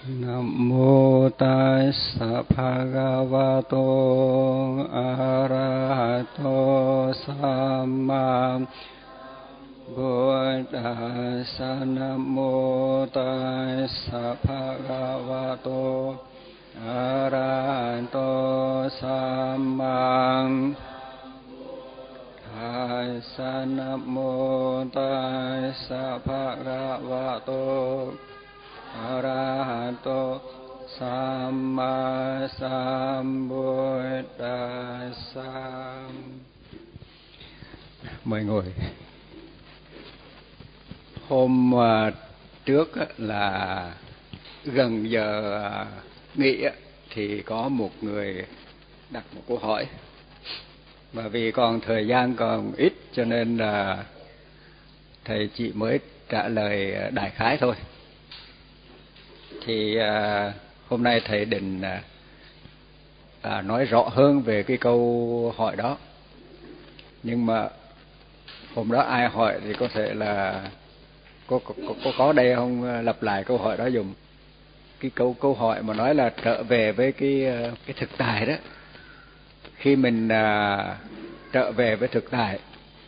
Nam mô Tassa Bhagavato Arahato Samma Buddhassa. Nam mô Tassa Bhagavato Arahato Samma Buddhassa. Nam mô Tassa Bhagavato Arahato Samma Sambuddhassa. Mời ngồi. Hôm trước là gần giờ nghỉ thì có một người đặt một câu hỏi, và vì còn thời gian còn ít cho nên là thầy chỉ mới trả lời đại khái thôi. Thì hôm nay thầy định nói rõ hơn về cái câu hỏi đó. Nhưng mà hôm đó ai hỏi thì có thể là có đây không lặp lại câu hỏi đó dùm. Cái câu hỏi mà nói là trở về với cái thực tại đó. Khi mình trở về với thực tại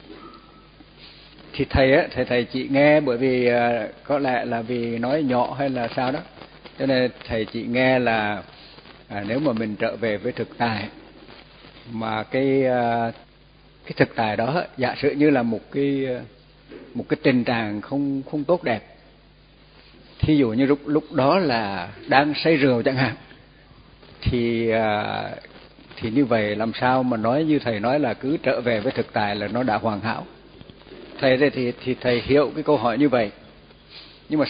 thì thầy chỉ nghe, bởi vì có lẽ là vì nói nhỏ hay là sao đó, cho nên thầy chỉ nghe là nếu mà mình trở về với thực tại, mà cái thực tại đó giả sử như là một cái tình trạng không tốt đẹp, thí dụ như lúc đó là đang say rượu chẳng hạn, thì như vậy làm sao mà nói như thầy nói là cứ trở về với thực tại là nó đã hoàn hảo. Thầy thì thầy hiểu cái câu hỏi như vậy. Nhưng mà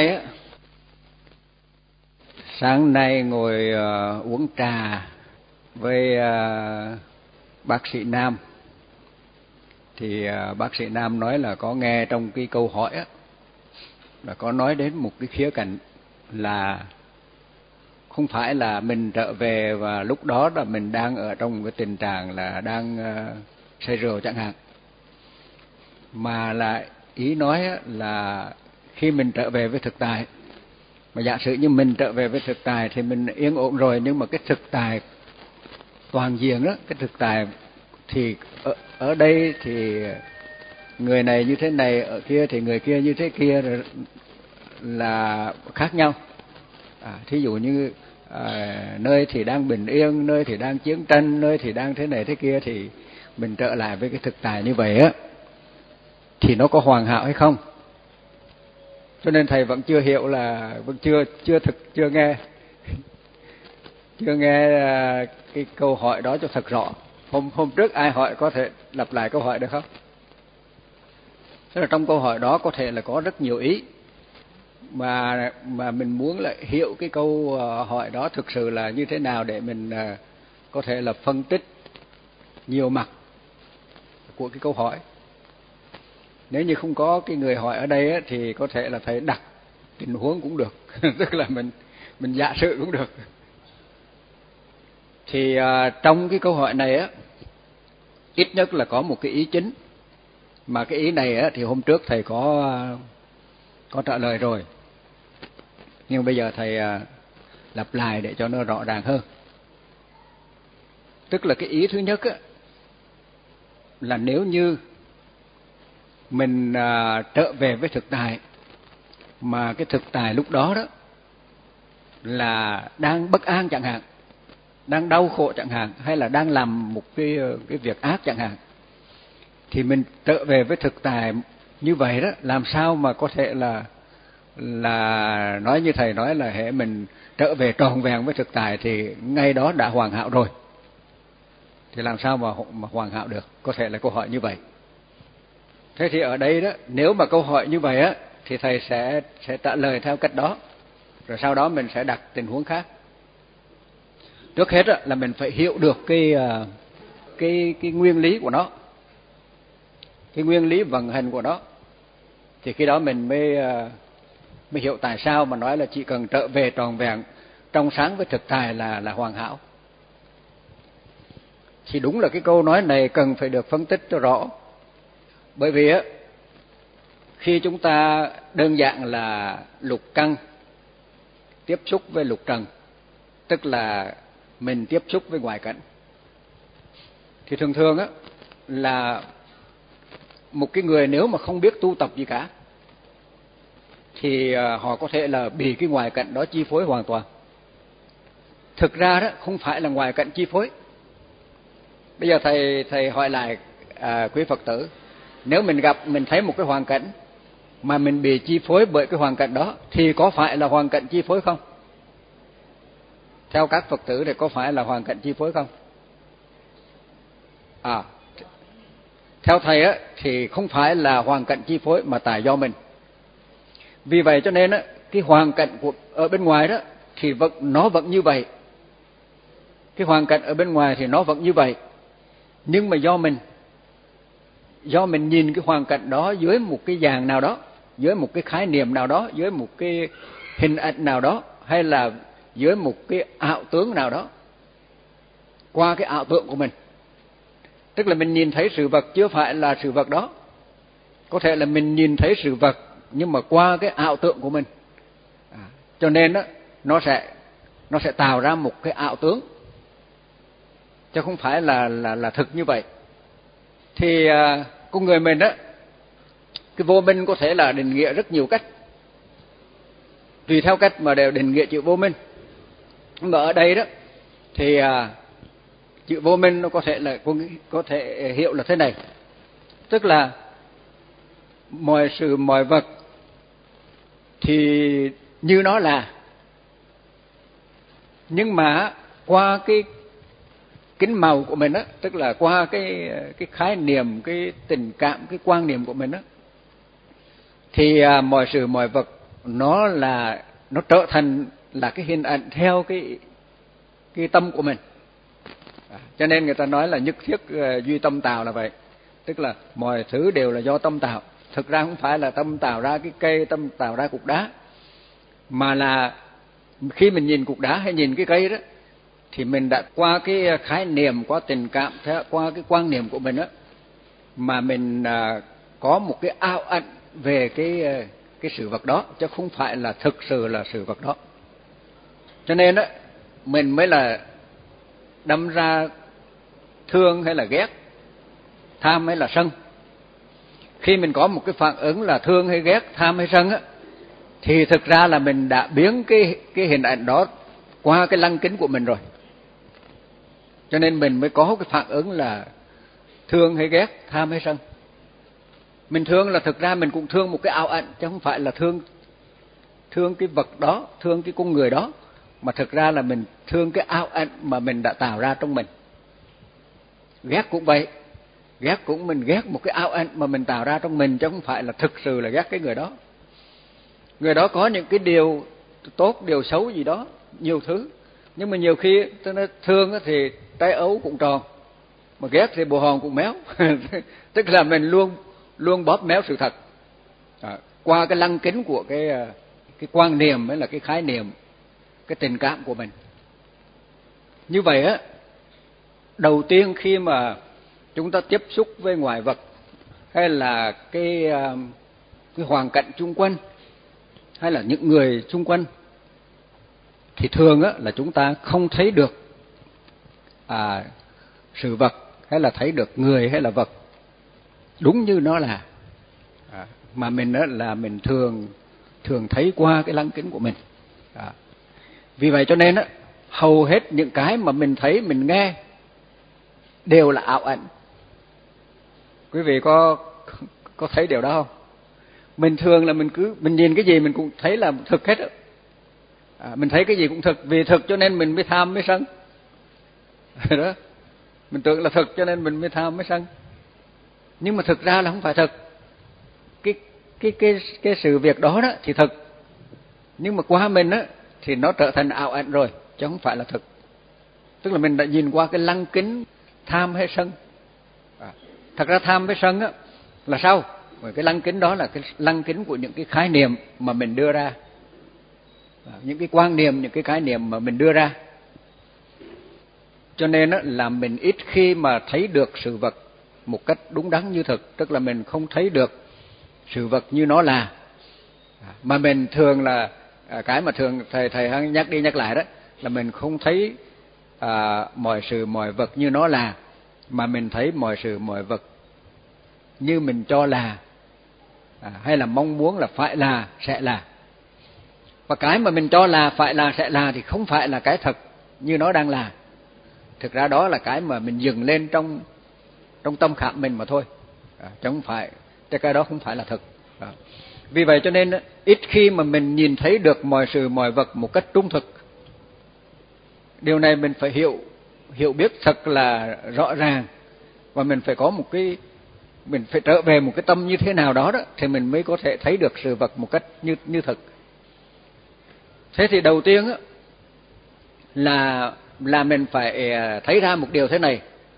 sáng nay ngồi uống trà với bác sĩ Nam, thì bác sĩ Nam nói là có nghe trong cái câu hỏi là có nói đến một cái khía cạnh là không phải là mình trở về và lúc đó là mình đang ở trong cái tình trạng là đang say rượu chẳng hạn, mà là ý nói là khi mình trở về với thực tại, mà giả sử như mình trở về với thực tại thì mình yên ổn rồi, nhưng mà cái thực tại toàn diện đó, cái thực tại thì ở đây thì người này như thế này, ở kia thì người kia như thế kia là khác nhau. Thí dụ như nơi thì đang bình yên, nơi thì đang chiến tranh, nơi thì đang thế này thế kia, thì mình trở lại với cái thực tại như vậy thì nó có hoàn hảo hay không? Cho nên thầy vẫn chưa hiểu, là vẫn chưa nghe cái câu hỏi đó cho thật rõ. Hôm trước ai hỏi có thể lặp lại câu hỏi được không? Tức là trong câu hỏi đó có thể là có rất nhiều ý, mà mình muốn là hiểu cái câu hỏi đó thực sự là như thế nào để mình có thể là phân tích nhiều mặt của cái câu hỏi. Nếu như không có cái người hỏi ở đây thì có thể là thầy đặt tình huống cũng được tức là mình giả sử cũng được. Thì trong cái câu hỏi này ít nhất là có một cái ý chính, mà cái ý này thì hôm trước thầy có trả lời rồi, nhưng bây giờ thầy lặp lại để cho nó rõ ràng hơn. Tức là cái ý thứ nhất là nếu như mình trở về với thực tại, mà cái thực tại lúc đó là đang bất an chẳng hạn, đang đau khổ chẳng hạn, hay là đang làm một cái việc ác chẳng hạn, thì mình trở về với thực tại như vậy đó, làm sao mà có thể là nói như thầy nói là hệ mình trở về trọn vẹn với thực tại thì ngay đó đã hoàn hảo rồi, thì làm sao mà hoàn hảo được? Có thể là câu hỏi như vậy. Thế thì ở đây đó, nếu mà câu hỏi như vậy thì thầy sẽ trả lời theo cách đó, rồi sau đó mình sẽ đặt tình huống khác. Trước hết là mình phải hiểu được cái nguyên lý của nó, cái nguyên lý vận hành của nó, thì khi đó mình mới hiểu tại sao mà nói là chỉ cần trở về trọn vẹn trong sáng với thực tại là hoàn hảo. Thì đúng là cái câu nói này cần phải được phân tích cho rõ. Bởi vì khi chúng ta đơn giản là lục căn tiếp xúc với lục trần, tức là mình tiếp xúc với ngoại cảnh. Thì thường thường á là một cái người nếu mà không biết tu tập gì cả thì họ có thể là bị cái ngoại cảnh đó chi phối hoàn toàn. Thực ra đó không phải là ngoại cảnh chi phối. Bây giờ thầy hỏi lại quý Phật tử, nếu mình thấy một cái hoàn cảnh mà mình bị chi phối bởi cái hoàn cảnh đó thì có phải là hoàn cảnh chi phối không? Theo các Phật tử thì có phải là hoàn cảnh chi phối không? Theo thầy á thì không phải là hoàn cảnh chi phối mà tại do mình. Vì vậy cho nên á, cái hoàn cảnh ở bên ngoài đó thì nó vẫn như vậy. Cái hoàn cảnh ở bên ngoài thì nó vẫn như vậy. Nhưng mà do mình nhìn cái hoàn cảnh đó dưới một cái dạng nào đó, dưới một cái khái niệm nào đó, dưới một cái hình ảnh nào đó, hay là dưới một cái ảo tưởng nào đó, qua cái ảo tưởng của mình. Tức là mình nhìn thấy sự vật chưa phải là sự vật đó. Có thể là mình nhìn thấy sự vật nhưng mà qua cái ảo tưởng của mình. Cho nên đó, nó sẽ tạo ra một cái ảo tướng, chứ không phải là thực như vậy. Thì con người mình đó, cái vô minh có thể là định nghĩa rất nhiều cách, tùy theo cách mà đều định nghĩa chữ vô minh. Nhưng mà ở đây đó thì chữ vô minh nó có thể hiểu là thế này, tức là mọi sự mọi vật thì như nó là, nhưng mà qua cái kính màu của mình á, tức là qua cái khái niệm, cái tình cảm, cái quan niệm của mình á, thì mọi sự mọi vật nó trở thành là cái hình ảnh theo cái tâm của mình. Cho nên người ta nói là nhất thiết duy tâm tạo là vậy, tức là mọi thứ đều là do tâm tạo. Thực ra không phải là tâm tạo ra cái cây, tâm tạo ra cục đá, mà là khi mình nhìn cục đá hay nhìn cái cây đó thì mình đã qua cái khái niệm, qua tình cảm, qua cái quan niệm của mình á, mà mình có một cái ảo ảnh về cái sự vật đó, chứ không phải là thực sự là sự vật đó. Cho nên á mình mới là đâm ra thương hay là ghét, tham hay là sân. Khi mình có một cái phản ứng là thương hay ghét, tham hay sân á, thì thực ra là mình đã biến cái hình ảnh đó qua cái lăng kính của mình rồi. Cho nên mình mới có cái phản ứng là thương hay ghét, tham hay sân. Mình thương là thực ra mình cũng thương một cái ảo ảnh, chứ không phải là thương cái vật đó, thương cái con người đó, mà thực ra là mình thương cái ảo ảnh mà mình đã tạo ra trong mình. Ghét cũng vậy, mình ghét một cái ảo ảnh mà mình tạo ra trong mình, chứ không phải là thực sự là ghét cái người đó. Người đó có những cái điều tốt, điều xấu gì đó, nhiều thứ, nhưng mà nhiều khi tôi nói thương thì trái ấu cũng tròn, mà ghét thì bồ hòn cũng méo. Tức là mình luôn bóp méo sự thật qua cái lăng kính của cái quan niệm, mới là cái khái niệm, cái tình cảm của mình. Như vậy á, đầu tiên khi mà chúng ta tiếp xúc với ngoại vật hay là cái hoàn cảnh xung quanh hay là những người xung quanh, thì thường á là chúng ta không thấy được sự vật hay là thấy được người hay là vật đúng như nó là, mà mình á là mình thường thấy qua cái lăng kính của mình. Vì vậy cho nên á, hầu hết những cái mà mình thấy, mình nghe đều là ảo ảnh. Quý vị có thấy điều đó không? Mình thường là mình nhìn cái gì mình cũng thấy là thực hết á. Mình thấy cái gì cũng thực, vì thực cho nên mình mới tham mới sân. Đó. Mình tưởng là thực cho nên mình mới tham mới sân. Nhưng mà thực ra là không phải thật. Cái sự việc đó đó thì thực. Nhưng mà qua mình á thì nó trở thành ảo ảnh rồi, chứ không phải là thực. Tức là mình đã nhìn qua cái lăng kính tham hay sân. Thật ra tham với sân á là sao? Bởi cái lăng kính đó là cái lăng kính của những cái khái niệm mà mình đưa ra, những cái quan niệm, những cái khái niệm mà mình đưa ra. Cho nên á là mình ít khi mà thấy được sự vật một cách đúng đắn như thực, tức là mình không thấy được sự vật như nó là, mà mình thường là cái mà thường thầy hằng nhắc đi nhắc lại đó là mình không thấy mọi sự mọi vật như nó là, mà mình thấy mọi sự mọi vật như mình cho là, hay là mong muốn là phải là sẽ là. Và cái mà mình cho là phải là sẽ là thì không phải là cái thật như nó đang là. Thực ra đó là cái mà mình dựng lên trong tâm khảm mình mà thôi, chứ không phải cái đó không phải là thật. Vì vậy cho nên ít khi mà mình nhìn thấy được mọi sự mọi vật một cách trung thực. Điều này mình phải hiểu biết thật là rõ ràng, và mình phải có mình phải trở về một cái tâm như thế nào đó thì mình mới có thể thấy được sự vật một cách như thật. Thế thì đầu tiên là mình phải thấy ra một điều thế này: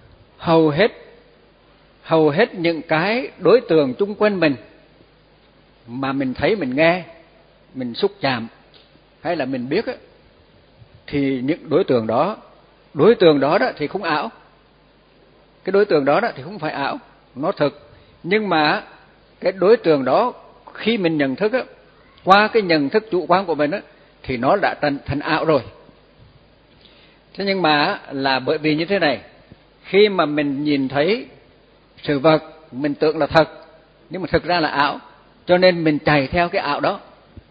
hầu hết những cái đối tượng chung quanh mình mà mình thấy, mình nghe, mình xúc chạm hay là mình biết thì những đối tượng đó thì không ảo. Cái đối tượng đó thì không phải ảo, nó thực. Nhưng mà cái đối tượng đó khi mình nhận thức qua cái nhận thức chủ quan của mình thì nó đã thành ảo rồi. Thế nhưng mà là bởi vì như thế này, khi mà mình nhìn thấy sự vật mình tưởng là thật nhưng mà thực ra là ảo, cho nên mình chạy theo cái ảo đó.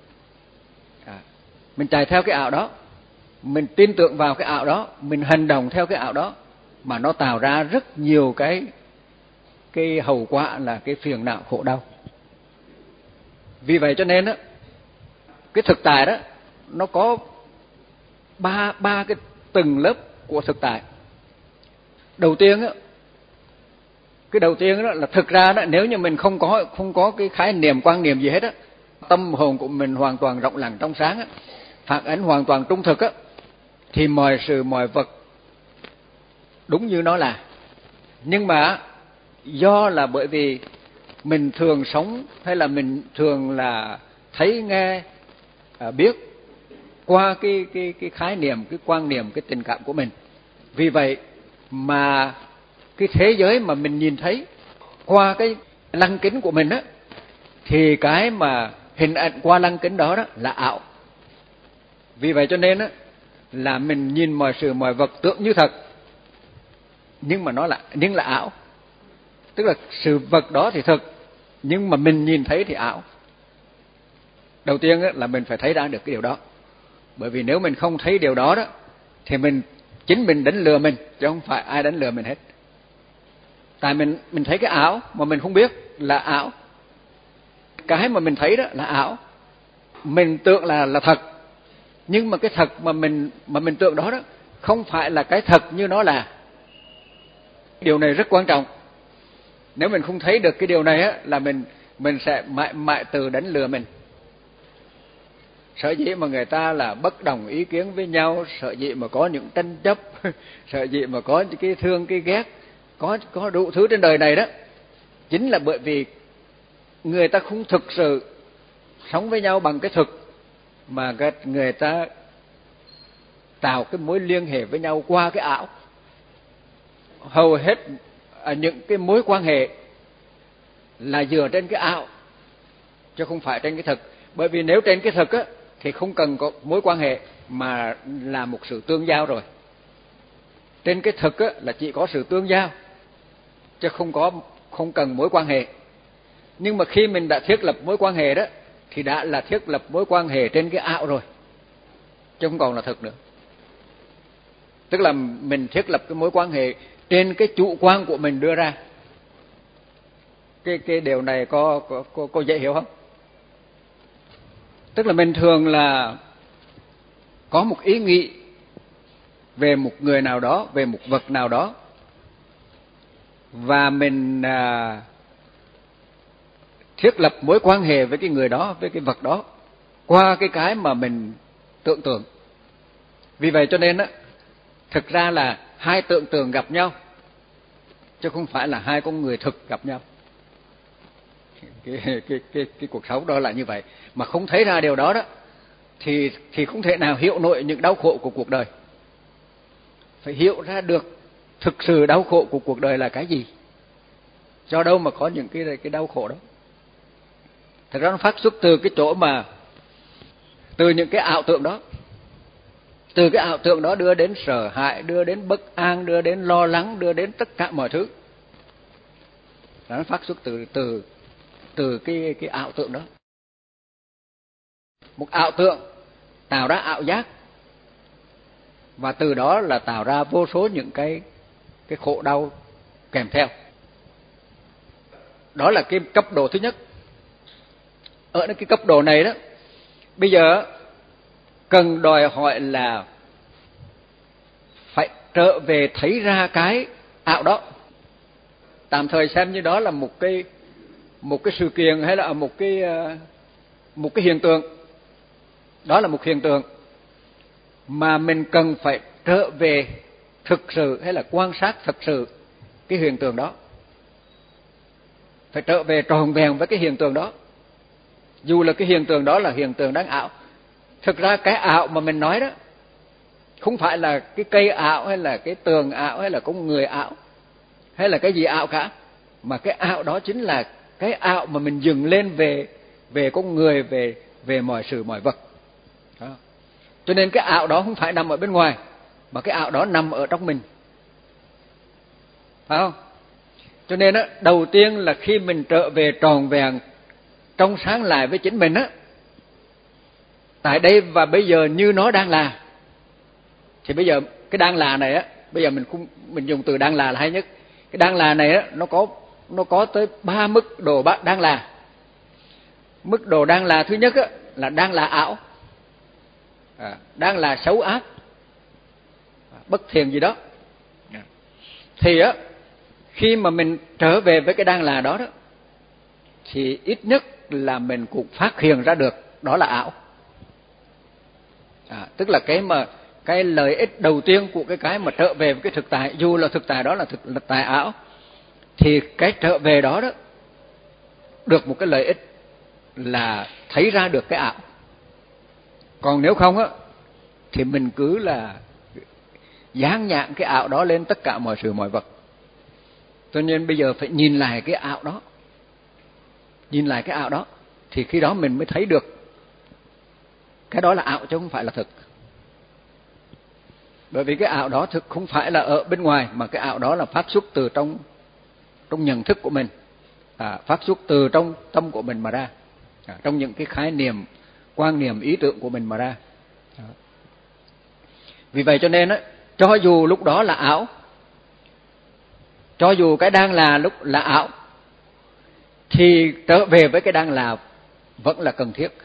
Mình chạy theo cái ảo đó, mình tin tưởng vào cái ảo đó, mình hành động theo cái ảo đó, mà nó tạo ra rất nhiều cái hậu quả là cái phiền não khổ đau. Vì vậy cho nên cái thực tại đó nó có ba cái tầng lớp của thực tại. Cái đầu tiên đó là thực ra đó, nếu như mình không có cái khái niệm quan niệm gì hết tâm hồn của mình hoàn toàn rộng lặng trong sáng phản ánh hoàn toàn trung thực thì mọi sự mọi vật đúng như nó là. Nhưng mà do là bởi vì mình thường sống hay là mình thường là thấy nghe biết qua cái khái niệm, cái quan niệm, cái tình cảm của mình, vì vậy mà cái thế giới mà mình nhìn thấy qua cái lăng kính của mình thì cái mà hình ảnh qua lăng kính đó là ảo. Vì vậy cho nên là mình nhìn mọi sự mọi vật tưởng như thật, nhưng mà nó là ảo. Tức là sự vật đó thì thực, nhưng mà mình nhìn thấy thì ảo. Đầu tiên là mình phải thấy ra được cái điều đó. Bởi vì nếu mình không thấy điều đó thì chính mình đánh lừa mình, chứ không phải ai đánh lừa mình hết. Tại mình thấy cái ảo mà mình không biết là ảo. Cái mà mình thấy đó là ảo, mình tưởng là thật, nhưng mà cái thật mà mình tưởng đó không phải là cái thật như nó là. Điều này rất quan trọng. Nếu mình không thấy được cái điều này là mình sẽ mãi tự đánh lừa mình. Sở dĩ mà người ta là bất đồng ý kiến với nhau, sở dĩ mà có những tranh chấp, sở dĩ mà có những cái thương cái ghét, có đủ thứ trên đời này đó, chính là bởi vì người ta không thực sự sống với nhau bằng cái thực, mà người ta tạo cái mối liên hệ với nhau qua cái ảo. Hầu hết những cái mối quan hệ là dựa trên cái ảo chứ không phải trên cái thực. Bởi vì nếu trên cái thực thì không cần có mối quan hệ, mà là một sự tương giao rồi. Trên cái thực là chỉ có sự tương giao chứ không cần mối quan hệ. Nhưng mà khi mình đã thiết lập mối quan hệ đó thì đã là thiết lập mối quan hệ trên cái ảo rồi, chứ không còn là thực nữa. Tức là mình thiết lập cái mối quan hệ trên cái chủ quan của mình đưa ra. Cái điều này có dễ hiểu không? Tức là mình thường là có một ý nghĩ về một người nào đó, về một vật nào đó, và mình thiết lập mối quan hệ với cái người đó, với cái vật đó qua cái mà mình tưởng tượng. Vì vậy cho nên thực ra là hai tưởng tượng gặp nhau chứ không phải là hai con người thực gặp nhau. Cái cuộc sống đó là như vậy. Mà không thấy ra điều đó thì không thể nào hiểu nổi những đau khổ của cuộc đời. Phải hiểu ra được thực sự đau khổ của cuộc đời là cái gì, do đâu mà có những cái đau khổ đó. Thật ra nó phát xuất từ cái chỗ mà từ những cái ảo tưởng đó. Từ cái ảo tưởng đó đưa đến sợ hãi, đưa đến bất an, đưa đến lo lắng, đưa đến tất cả mọi thứ. Nó phát xuất từ cái ảo tưởng đó. Một ảo tưởng tạo ra ảo giác, và từ đó là tạo ra vô số những cái khổ đau kèm theo. Đó là cái cấp độ thứ nhất. Ở cái cấp độ này đó, bây giờ cần đòi hỏi là phải trở về thấy ra cái ảo đó. Tạm thời xem như đó là một cái sự kiện, hay là một cái hiện tượng. Đó là một hiện tượng mà mình cần phải trở về thực sự, hay là quan sát thực sự cái hiện tượng đó. Phải trở về tròn vẹn với cái hiện tượng đó. Dù là cái hiện tượng đó là hiện tượng đáng ảo. Thực ra cái ảo mà mình nói đó không phải là cái cây ảo, hay là cái tường ảo, hay là con người ảo, hay là cái gì ảo cả. Mà cái ảo đó chính là cái ảo mà mình dừng lên về con người, về mọi sự mọi vật đó. Cho nên cái ảo đó không phải nằm ở bên ngoài, mà cái ảo đó nằm ở trong mình, phải không? Cho nên á, đầu tiên là khi mình trở về tròn vẹn trong sáng lại với chính mình á, tại đây và bây giờ như nó đang là. Thì bây giờ cái đang là này á, bây giờ mình dùng từ đang là hay nhất. Cái đang là này á, nó có tới 3 mức độ đang là. Mức độ đang là thứ nhất á, là đang là ảo, đang là xấu ác, bất thiện gì đó. Thì á, khi mà mình trở về với cái đang là đó đó, thì ít nhất là mình cũng phát hiện ra được đó là ảo. Tức là cái lợi ích đầu tiên của cái mà trở về với cái thực tại, dù là thực tại đó là thực tại ảo, thì cái trở về đó đó được một cái lợi ích là thấy ra được cái ảo. Còn nếu không á, thì mình cứ là dán nhãn cái ảo đó lên tất cả mọi sự mọi vật. Cho nên bây giờ phải nhìn lại cái ảo đó. Nhìn lại cái ảo đó thì khi đó mình mới thấy được cái đó là ảo chứ không phải là thực. Bởi vì cái ảo đó thực không phải là ở bên ngoài, mà cái ảo đó là phát xuất từ trong nhận thức của mình, phát xuất từ trong tâm của mình mà ra, trong những cái khái niệm, quan niệm, ý tưởng của mình mà ra. Vì vậy cho nên á, cho dù lúc đó là ảo, cho dù cái đang là lúc là ảo, thì trở về với cái đang là vẫn là cần thiết.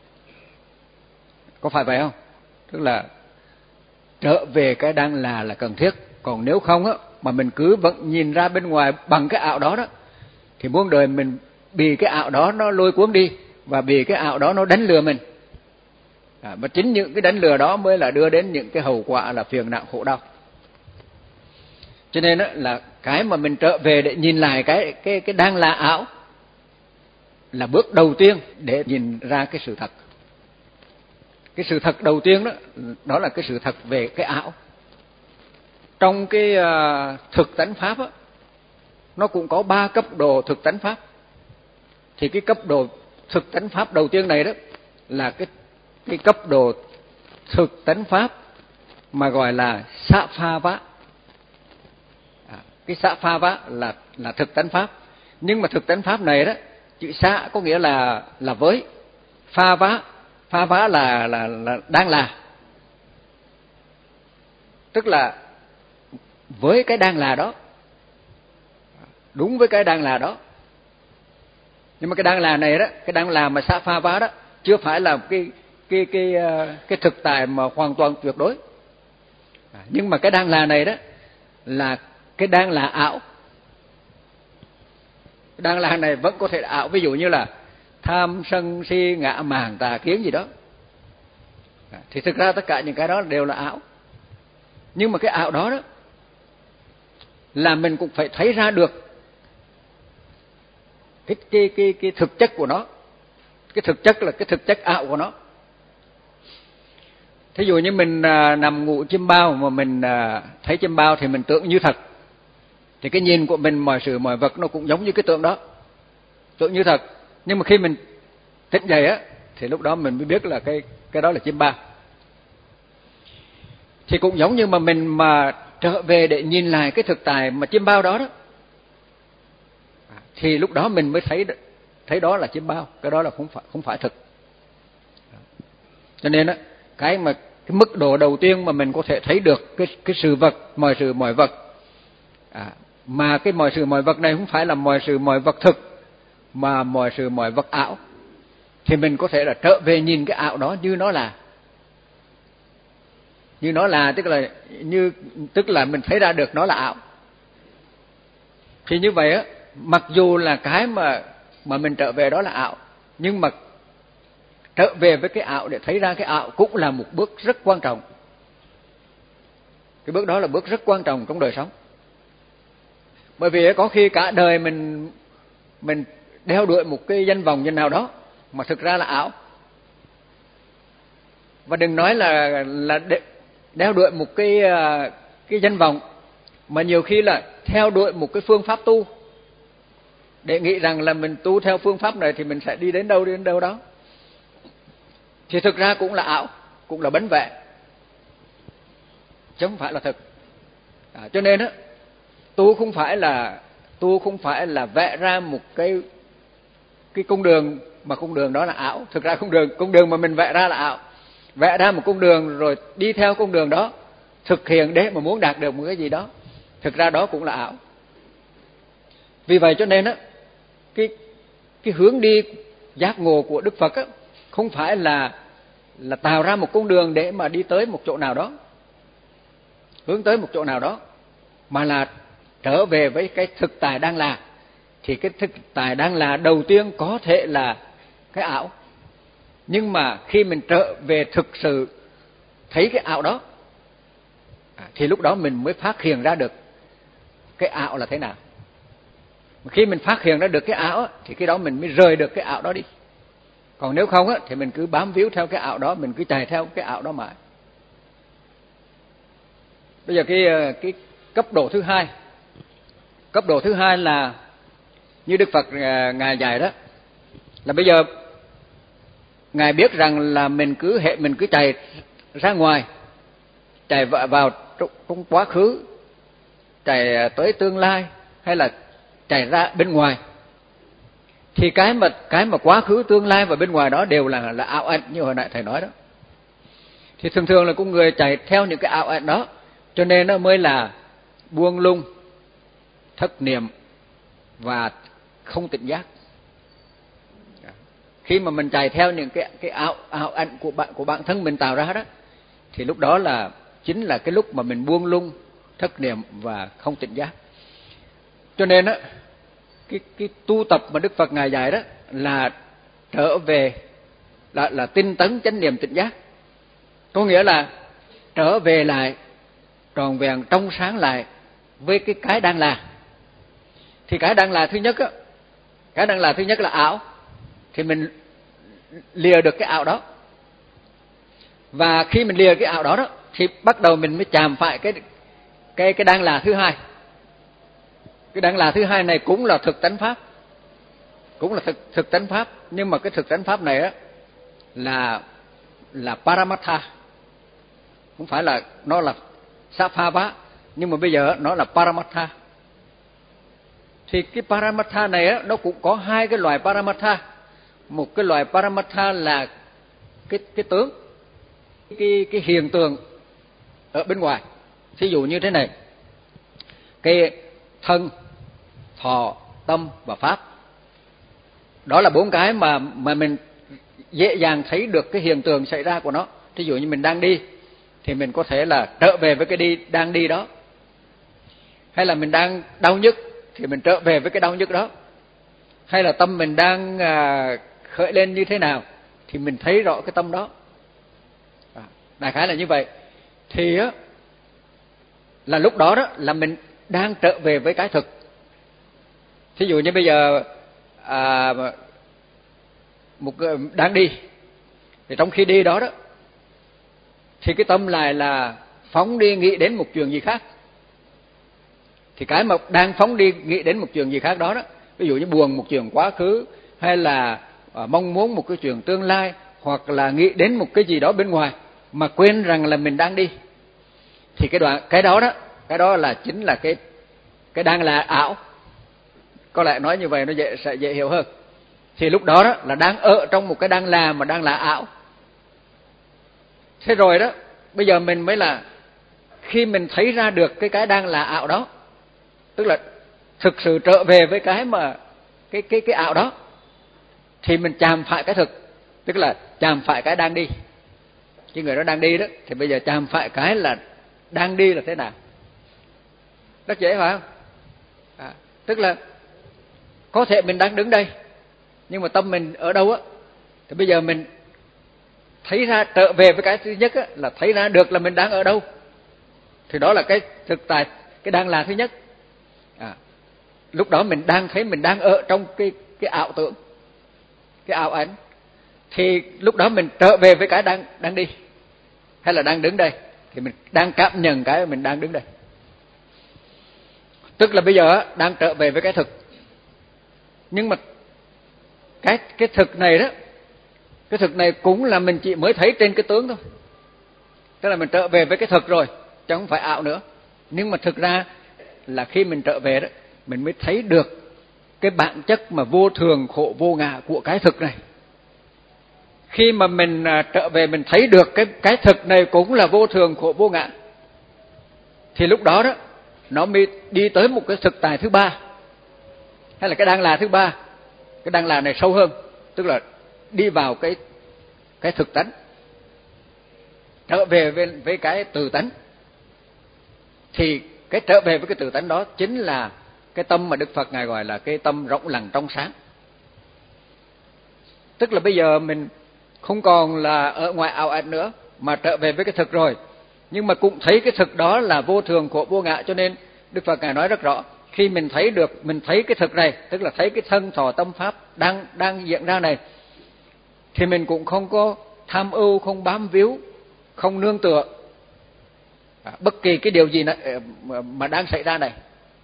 Có phải vậy không? Tức là trở về cái đang là cần thiết. Còn nếu không á, mà mình cứ vẫn nhìn ra bên ngoài bằng cái ảo đó đó, thì muôn đời mình bị cái ảo đó nó lôi cuốn đi, và bị cái ảo đó nó đánh lừa mình. Và chính những cái đánh lừa đó mới là đưa đến những cái hậu quả là phiền não khổ đau. Cho nên á, là cái mà mình trở về để nhìn lại cái đang là ảo là bước đầu tiên để nhìn ra cái sự thật. Cái sự thật đầu tiên đó là cái sự thật về cái ảo. Trong cái thực tánh pháp á, nó cũng có 3 cấp độ thực tánh pháp. Thì cái cấp độ thực tánh pháp đầu tiên này đó là cái cấp độ thực tánh pháp mà gọi là xạ pha vá. Cái xạ pha vá là thực tánh pháp. Nhưng mà thực tánh pháp này đó, chữ xạ có nghĩa là với, pha vá là đang là. Tức là với cái đang là đó, đúng với cái đang là đó. Nhưng mà cái đang là này đó, cái đang là mà xạ pha vá đó, chưa phải là cái thực tại mà hoàn toàn tuyệt đối. Nhưng mà cái đang là này đó là cái đang là ảo. Cái đang là này vẫn có thể ảo, ví dụ như là tham sân si ngã mạn tà kiến gì đó. Thì thực ra tất cả những cái đó đều là ảo. Nhưng mà cái ảo đó đó là mình cũng phải thấy ra được cái thực chất của nó. Cái thực chất là cái thực chất ảo của nó. Thí dụ như mình nằm ngủ chim bao mà mình thấy chim bao thì mình tưởng như thật. Thì cái nhìn của mình mọi sự mọi vật nó cũng giống như cái tưởng đó, tưởng như thật. Nhưng mà khi mình tỉnh dậy á, thì lúc đó mình mới biết là cái đó là chiêm bao. Thì cũng giống như mà mình mà trở về để nhìn lại cái thực tại mà chiêm bao đó đó, thì lúc đó mình mới thấy đó là chiêm bao, cái đó là không phải thực. Cho nên á, cái mức độ đầu tiên mà mình có thể thấy được cái sự vật, mọi sự mọi vật, mà cái mọi sự mọi vật này không phải là mọi sự mọi vật thực, mà mọi sự mọi vật ảo, thì mình có thể là trở về nhìn cái ảo đó như nó là tức là mình thấy ra được nó là ảo. Thì như vậy á, mặc dù là cái mà mình trở về đó là ảo, nhưng mà trở về với cái ảo để thấy ra cái ảo cũng là một bước rất quan trọng. Cái bước đó là bước rất quan trọng trong đời sống. Bởi vì có khi cả đời mình đeo đuổi một cái danh vọng như nào đó mà thực ra là ảo. Và đừng nói là đeo đuổi một cái danh vọng, mà nhiều khi là theo đuổi một cái phương pháp tu để nghĩ rằng là mình tu theo phương pháp này thì mình sẽ đi đến đâu đó, thì thực ra cũng là ảo, cũng là bấn vẽ, chứ không phải là thực. Cho nên á, tu không phải là vẽ ra một cái cung đường, mà cung đường đó là ảo. Thực ra cung đường mà mình vẽ ra là ảo. Vẽ ra một cung đường rồi đi theo cung đường đó thực hiện để mà muốn đạt được một cái gì đó, thực ra đó cũng là ảo. Vì vậy cho nên á, cái hướng đi giác ngộ của Đức Phật á, không phải là tạo ra một cung đường để mà đi tới một chỗ nào đó, hướng tới một chỗ nào đó, mà là trở về với cái thực tại đang là. Thì cái thực tại đang là đầu tiên có thể là cái ảo, nhưng mà khi mình trở về thực sự thấy cái ảo đó, thì lúc đó mình mới phát hiện ra được cái ảo là thế nào. Khi mình phát hiện ra được cái ảo thì cái đó mình mới rời được cái ảo đó đi. Còn nếu không thì mình cứ bám víu theo cái ảo đó, mình cứ chạy theo cái ảo đó mãi. Bây giờ cái cấp độ thứ hai là như Đức Phật Ngài dạy đó, là bây giờ Ngài biết rằng là mình cứ chạy ra ngoài, chạy vào trong quá khứ, chạy tới tương lai, hay là chạy ra bên ngoài, thì cái mà quá khứ, tương lai và bên ngoài đó đều là ảo ảnh, như hồi nãy thầy nói đó. Thì thường là con người chạy theo những cái ảo ảnh đó, cho nên nó mới là buông lung, thất niệm và không tỉnh giác. Khi mà mình chạy theo những cái ảo ảnh của bản thân mình tạo ra đó, thì lúc đó là chính là cái lúc mà mình buông lung, thất niệm và không tỉnh giác. Cho nên á, cái tu tập mà Đức Phật Ngài dạy đó là trở về là tinh tấn chánh niệm tỉnh giác. Có nghĩa là trở về lại tròn vẹn trong sáng lại với cái đang là. Thì cái đang là thứ nhất là ảo, thì mình lìa được cái ảo đó. Và khi mình lìa cái ảo đó đó, thì bắt đầu mình mới chạm phải cái đang là thứ hai. Cái đang là thứ hai này cũng là thực tánh pháp, thực tánh pháp, nhưng mà cái thực tánh pháp này á là Paramatha, không phải là nó là Saphava, nhưng mà bây giờ nó là Paramatha. Thì cái Paramatha này á, nó cũng có hai cái loại Paramatha. Một cái loại Paramatha là cái tướng, cái hiện tượng ở bên ngoài. Thí dụ như thế này, cái thân, thọ, tâm và pháp, đó là bốn cái mà mình dễ dàng thấy được cái hiện tượng xảy ra của nó. Thí dụ như mình đang đi thì mình có thể là trở về với cái đang đi đó, hay là mình đang đau nhức thì mình trở về với cái đau nhức đó, hay là tâm mình đang khởi lên như thế nào thì mình thấy rõ cái tâm đó. Đại khái là như vậy. Thì á, là lúc đó đó là mình đang trở về với cái thực. Thí dụ như bây giờ đang đi, thì trong khi đi đó đó thì cái tâm lại là phóng đi nghĩ đến một chuyện gì khác. Thì cái mà đang phóng đi nghĩ đến một chuyện gì khác đó đó, ví dụ như buồn một chuyện quá khứ, hay là mong muốn một cái chuyện tương lai, hoặc là nghĩ đến một cái gì đó bên ngoài mà quên rằng là mình đang đi, thì cái đó là chính là cái đang là ảo. Có lẽ nói như vậy nó sẽ dễ hiểu hơn. Thì lúc đó là đang ở trong một cái đang là mà đang là ảo. Thế rồi đó, bây giờ mình mới là khi mình thấy ra được cái đang là ảo đó, tức là thực sự trở về với cái mà cái ảo đó, thì mình chạm phải cái thực, tức là chạm phải cái đang đi. Cái người đó đang đi đó, thì bây giờ chạm phải cái là đang đi là thế nào. Rất dễ phải không? Tức là có thể mình đang đứng đây, nhưng mà tâm mình ở đâu á, thì bây giờ mình thấy ra, trở về với cái thứ nhất á, là thấy ra được là mình đang ở đâu, thì đó là cái thực tại, cái đang là thứ nhất. Lúc đó mình đang thấy mình đang ở trong cái ảo tưởng, cái ảo ảnh, thì lúc đó mình trở về với cái đang đi hay là đang đứng đây, thì mình đang cảm nhận cái mình đang đứng đây. Tức là bây giờ đang trở về với cái thực. Nhưng mà cái thực này đó, cái thực này cũng là mình chỉ mới thấy trên cái tướng thôi. Tức là mình trở về với cái thực rồi, chứ không phải ảo nữa. Nhưng mà thực ra là khi mình trở về đó, mình mới thấy được cái bản chất mà vô thường khổ vô ngã của cái thực này. Khi mà mình trở về mình thấy được cái thực này cũng là vô thường khổ vô ngã, thì lúc đó đó nó mới đi tới một cái thực tại thứ ba, hay là cái đang là thứ ba. Cái đang là này sâu hơn, tức là đi vào cái thực tánh, trở về với cái tự tánh. Thì cái trở về với cái tự tánh đó chính là cái tâm mà Đức Phật Ngài gọi là cái tâm rộng lặng trong sáng. Tức là bây giờ mình không còn là ở ngoài ảo ảnh nữa, mà trở về với cái thực rồi, nhưng mà cũng thấy cái thực đó là vô thường khổ vô ngã. Cho nên Đức Phật Ngài nói rất rõ, khi mình thấy được, mình thấy cái thực này, tức là thấy cái thân thọ tâm pháp đang diễn ra này, thì mình cũng không có tham ưu, không bám víu, không nương tựa bất kỳ cái điều gì mà đang xảy ra này.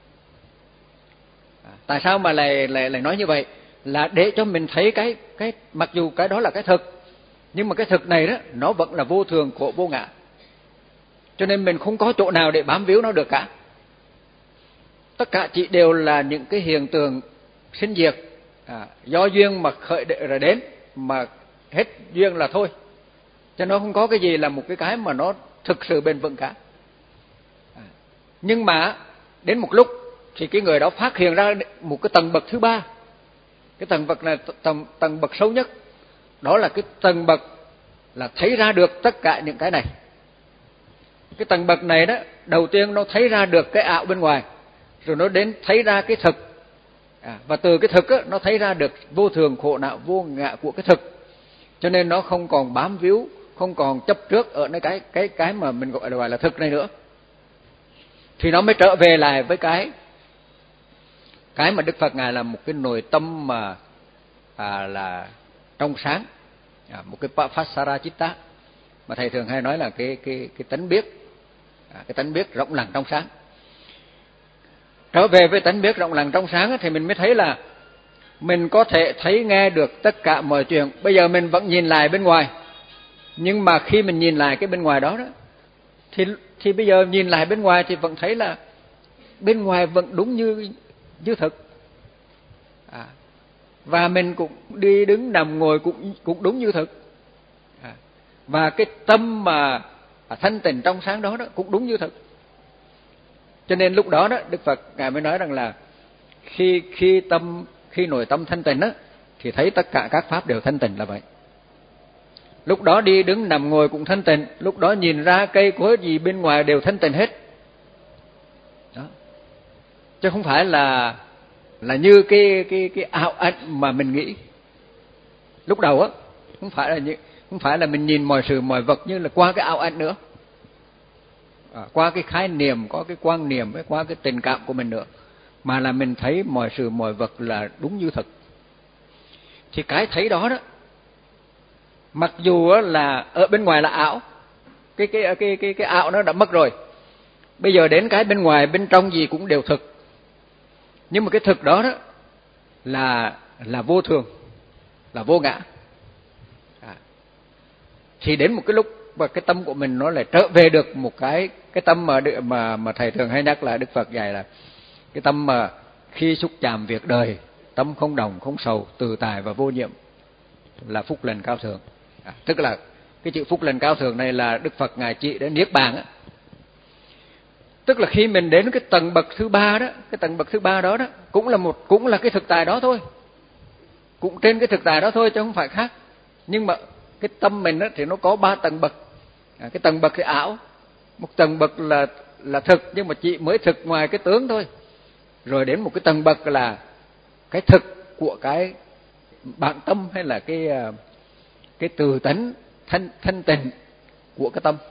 Tại sao mà lại nói như vậy? Là để cho mình thấy cái mặc dù cái đó là cái thực, nhưng mà cái thực này đó nó vẫn là vô thường khổ vô ngã. Cho nên mình không có chỗ nào để bám víu nó được cả. Tất cả chỉ đều là những cái hiện tượng sinh diệt, do duyên mà khởi rồi đến, mà hết duyên là thôi. Cho nó không có cái gì là một cái mà nó thực sự bền vững cả. Nhưng mà đến một lúc thì cái người đó phát hiện ra một cái tầng bậc thứ ba. Cái tầng bậc này tầng bậc sâu nhất, đó là cái tầng bậc là thấy ra được tất cả những cái này. Cái tầng bậc này đó, đầu tiên nó thấy ra được cái ảo bên ngoài, rồi nó đến thấy ra cái thực, và từ cái thực đó, nó thấy ra được vô thường khổ não vô ngã của cái thực. Cho nên nó không còn bám víu, không còn chấp trước ở cái mà mình gọi là thực này nữa, thì nó mới trở về lại với cái mà Đức Phật Ngài là một cái nội tâm mà là trong sáng, một cái Pasara Chitta, mà thầy thường hay nói là cái tánh biết, cái tánh biết rộng lặng trong sáng. Trở về với tánh biết rộng lặng trong sáng thì mình mới thấy là mình có thể thấy nghe được tất cả mọi chuyện. Bây giờ mình vẫn nhìn lại bên ngoài, nhưng mà khi mình nhìn lại cái bên ngoài đó thì bây giờ nhìn lại bên ngoài thì vẫn thấy là bên ngoài vẫn đúng như thực. Và mình cũng đi đứng nằm ngồi cũng đúng như thực. Và cái tâm mà thanh tịnh trong sáng đó cũng đúng như thực. Cho nên lúc đó Đức Phật Ngài mới nói rằng là khi nội tâm thanh tịnh thì thấy tất cả các pháp đều thanh tịnh là vậy. Lúc đó đi đứng nằm ngồi cũng thanh tịnh, lúc đó nhìn ra cây cối gì bên ngoài đều thanh tịnh hết. Đó. Chứ không phải là như cái ảo ảnh mà mình nghĩ. Lúc đầu không phải là mình nhìn mọi sự mọi vật như là qua cái ảo ảnh nữa. Qua cái khái niệm, có cái quan niệm, qua cái tình cảm của mình nữa, mà là mình thấy mọi sự mọi vật là đúng như thực. Thì cái thấy đó mặc dù là ở bên ngoài là ảo, cái ảo nó đã mất rồi, bây giờ đến cái bên ngoài bên trong gì cũng đều thực. Nhưng mà cái thực đó là vô thường, là vô ngã. thì đến một cái lúc và cái tâm của mình nó lại trở về được một cái tâm mà thầy thường hay nhắc là Đức Phật dạy là cái tâm mà khi xúc chạm việc đời, tâm không đồng không sầu, tự tại và vô nhiệm, là phúc lành cao thượng. Tức là cái chữ phúc lành cao thượng này là Đức Phật ngài chỉ đến niết bàn á. Tức là khi mình đến cái tầng bậc thứ ba đó, cái tầng bậc thứ ba đó đó cũng là cái thực tại đó thôi, cũng trên cái thực tại đó thôi chứ không phải khác. Nhưng mà cái tâm mình đó thì nó có ba tầng bậc. Cái tầng bậc thì ảo, một tầng bậc là thực nhưng mà chỉ mới thực ngoài cái tướng thôi, rồi đến một cái tầng bậc là cái thực của cái bản tâm, hay là cái từ tánh thanh tịnh của cái tâm.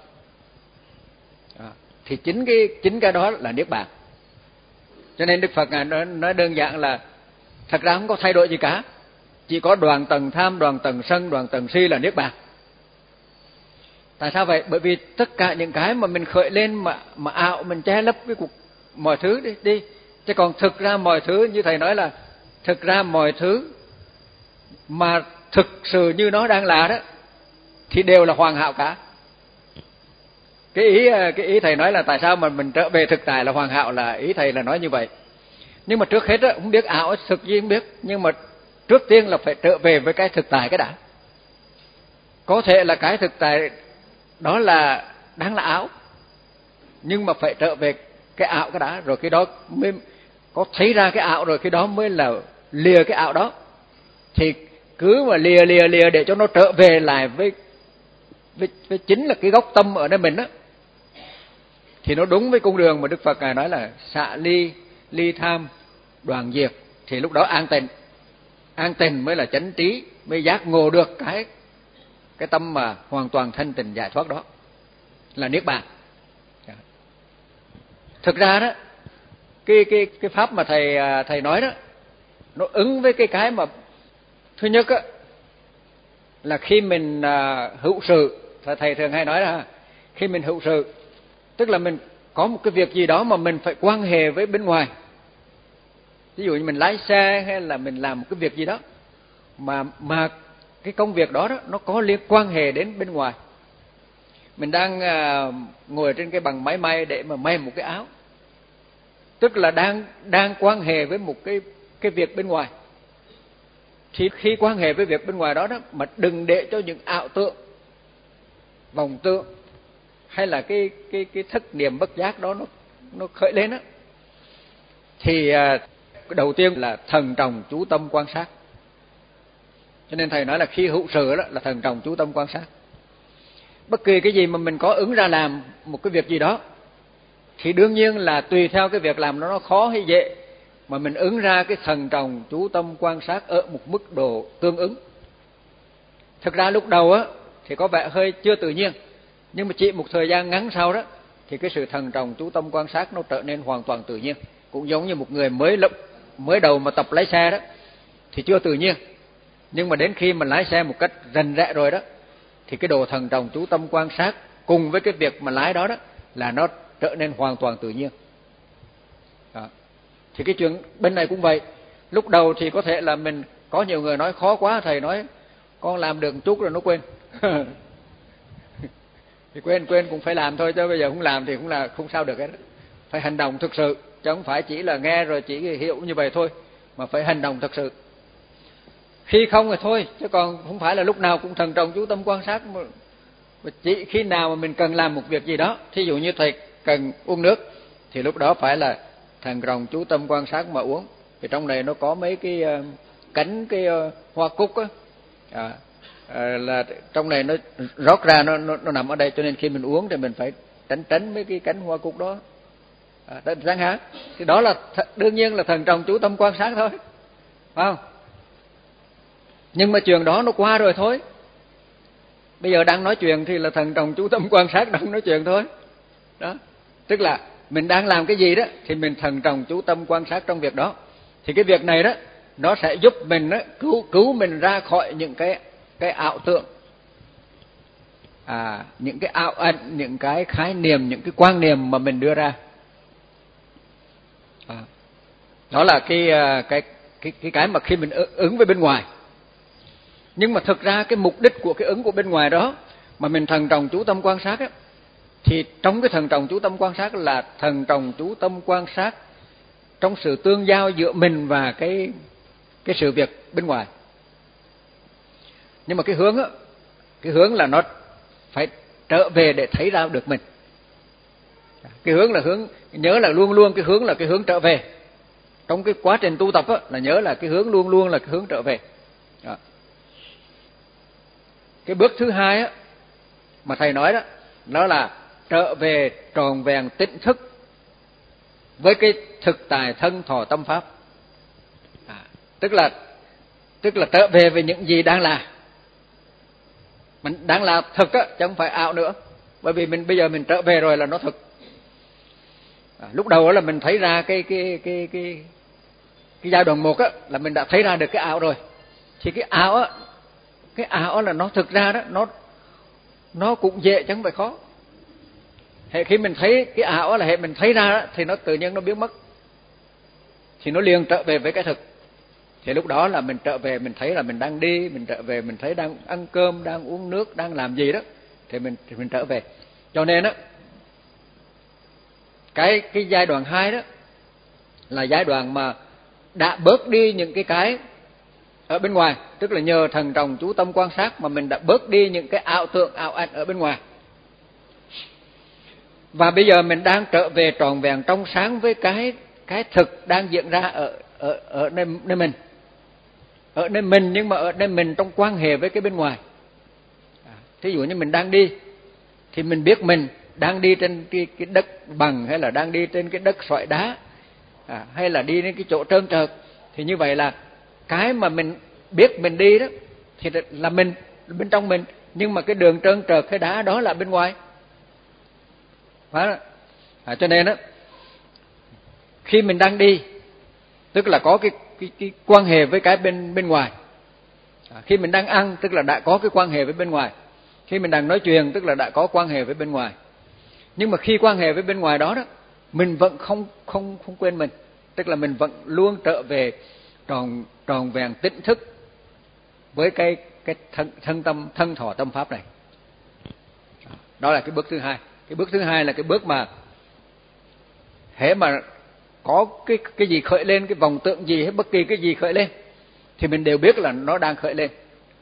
Thì chính cái đó là niết bàn. Cho nên Đức Phật ngài nói đơn giản là thật ra không có thay đổi gì cả, chỉ có đoạn tầng tham, đoạn tầng sân, đoạn tầng si là niết bàn. Tại sao vậy? Bởi vì tất cả những cái mà mình khởi lên mà ảo, mình che lấp cái mọi thứ đi. Chứ còn thực ra mọi thứ, như thầy nói là thực ra mọi thứ mà thực sự như nó đang là đó thì đều là hoàn hảo cả. Cái ý thầy nói là tại sao mà mình trở về thực tại là hoàn hảo, là ý thầy là nói như vậy. Nhưng mà trước hết á, không biết ảo thực gì không biết, nhưng mà trước tiên là phải trở về với cái thực tại cái đã. Có thể là cái thực tại đó là đang là ảo, nhưng mà phải trở về cái ảo cái đã, rồi cái đó mới có thấy ra cái ảo, rồi cái đó mới là lìa cái ảo đó. Thì cứ mà lìa để cho nó trở về lại với chính là cái gốc tâm ở nơi mình đó, thì nó đúng với cung đường mà Đức Phật ngài nói là xạ ly tham đoàn diệt. Thì lúc đó an tịnh mới là chánh trí, mới giác ngộ được cái tâm mà hoàn toàn thanh tịnh giải thoát, đó là niết bàn. Thực ra đó cái pháp mà thầy nói đó, nó ứng với cái mà thứ nhất á, là khi mình hữu sự. Thầy thường hay nói là khi mình hữu sự, tức là mình có một cái việc gì đó mà mình phải quan hệ với bên ngoài. Ví dụ như mình lái xe hay là mình làm một cái việc gì đó mà cái công việc đó nó có liên quan hệ đến bên ngoài. Mình đang ngồi trên cái bằng máy may để mà may một cái áo, tức là đang quan hệ với một cái việc bên ngoài. Thì khi quan hệ với việc bên ngoài đó mà đừng để cho những ảo tượng, vọng tượng hay là cái thức niệm bất giác đó nó khởi lên á, thì đầu tiên là thần trọng chú tâm quan sát. Cho nên thầy nói là khi hữu sự đó là thần trọng chú tâm quan sát. Bất kỳ cái gì mà mình có ứng ra làm một cái việc gì đó, thì đương nhiên là tùy theo cái việc làm nó khó hay dễ mà mình ứng ra cái thần trọng chú tâm quan sát ở một mức độ tương ứng. Thực ra lúc đầu á thì có vẻ hơi chưa tự nhiên, nhưng mà chỉ một thời gian ngắn sau đó thì cái sự thần trọng chú tâm quan sát nó trở nên hoàn toàn tự nhiên. Cũng giống như một người mới đầu mà tập lái xe đó thì chưa tự nhiên, nhưng mà đến khi mà lái xe một cách rành rẽ rồi đó thì cái độ thần trọng chú tâm quan sát cùng với cái việc mà lái đó là nó trở nên hoàn toàn tự nhiên. Đó. Thì cái chuyện bên này cũng vậy. Lúc đầu thì có thể là mình có nhiều người nói khó quá, thầy nói con làm được một chút rồi nó quên. Thì quên cũng phải làm thôi, chứ bây giờ không làm thì cũng là không sao được hết. Phải hành động thực sự, chứ không phải chỉ là nghe rồi chỉ hiểu như vậy thôi, mà phải hành động thực sự. Khi không thì thôi, chứ còn không phải là lúc nào cũng thần trọng chú tâm quan sát. Mà chỉ khi nào mà mình cần làm một việc gì đó, thí dụ như thầy cần uống nước thì lúc đó phải là thần trọng chú tâm quan sát mà uống. Thì trong này nó có mấy cái cánh cái hoa cúc á, là trong này nó rót ra, nó nằm ở đây, cho nên khi mình uống thì mình phải tránh mấy cái cánh hoa cúc đó. Chẳng hạn thì đó là đương nhiên là thần trọng chú tâm quan sát thôi, phải không? Nhưng mà chuyện đó nó qua rồi thôi. Bây giờ đang nói chuyện thì là thần trọng chú tâm quan sát đang nói chuyện thôi. Đó, tức là mình đang làm cái gì đó thì mình thần trọng chú tâm quan sát trong việc đó. Thì cái việc này đó nó sẽ giúp mình đó, cứu mình ra khỏi những cái ảo tượng, những cái ảo ẩn, những cái khái niệm, những cái quan niệm mà mình đưa ra. Đó là cái mà khi mình ứng với bên ngoài. Nhưng mà thực ra cái mục đích của cái ứng của bên ngoài đó mà mình thần trọng chú tâm quan sát á, thì trong cái thần trọng chú tâm quan sát là thần trọng chú tâm quan sát trong sự tương giao giữa mình và cái sự việc bên ngoài. Nhưng mà cái hướng là nó phải trở về để thấy ra được mình. Cái hướng là hướng, nhớ là luôn luôn cái hướng là cái hướng trở về. Trong cái quá trình tu tập á, là nhớ là cái hướng luôn luôn là cái hướng trở về. Đó. Cái bước thứ hai á, mà thầy nói đó, nó là trở về tròn vẹn tỉnh thức với cái thực tại thân thọ tâm pháp. Tức là trở về với những gì đang là. Mình đang là thực á, chứ không phải ảo nữa. Bởi vì bây giờ mình trở về rồi là nó thực. Lúc đầu là mình thấy ra cái giai đoạn 1 á, là mình đã thấy ra được cái ảo rồi. Thì cái ảo là nó thực ra đó, nó cũng dễ chứ không phải khó. Hệ khi mình thấy cái ảo là hệ mình thấy ra đó, thì nó tự nhiên nó biến mất. Thì nó liền trở về với cái thực. Thì lúc đó là mình trở về, mình thấy là mình đang đi, mình trở về mình thấy đang ăn cơm, đang uống nước, đang làm gì đó, thì mình trở về. Cho nên á, cái giai đoạn 2 đó là giai đoạn mà đã bớt đi những cái ở bên ngoài, tức là nhờ thần trọng chú tâm quan sát mà mình đã bớt đi những cái ảo tưởng, ảo ảnh ở bên ngoài. Và bây giờ mình đang trở về trọn vẹn trong sáng với cái thực đang diễn ra ở nơi mình. Ở nơi mình, nhưng mà ở nơi mình trong quan hệ với cái bên ngoài. Thí dụ như mình đang đi thì mình biết mình đang đi trên cái đất bằng, hay là đang đi trên cái đất sỏi đá, hay là đi đến cái chỗ trơn trượt. Thì như vậy là cái mà mình biết mình đi đó thì là mình, bên trong mình, nhưng mà cái đường trơn trượt cái đá đó là bên ngoài. Cho nên đó, khi mình đang đi tức là có cái quan hệ với cái bên ngoài. Khi mình đang ăn tức là đã có cái quan hệ với bên ngoài. Khi mình đang nói chuyện tức là đã có quan hệ với bên ngoài. Nhưng mà khi quan hệ với bên ngoài đó mình vẫn không quên mình, tức là mình vẫn luôn trở về tròn vẹn tỉnh thức với cái thân thọ tâm pháp này. Đó là cái bước thứ hai. Cái bước thứ hai là cái bước mà hễ mà có cái gì khởi lên, cái vòng tượng gì hay bất kỳ cái gì khởi lên thì mình đều biết là nó đang khởi lên.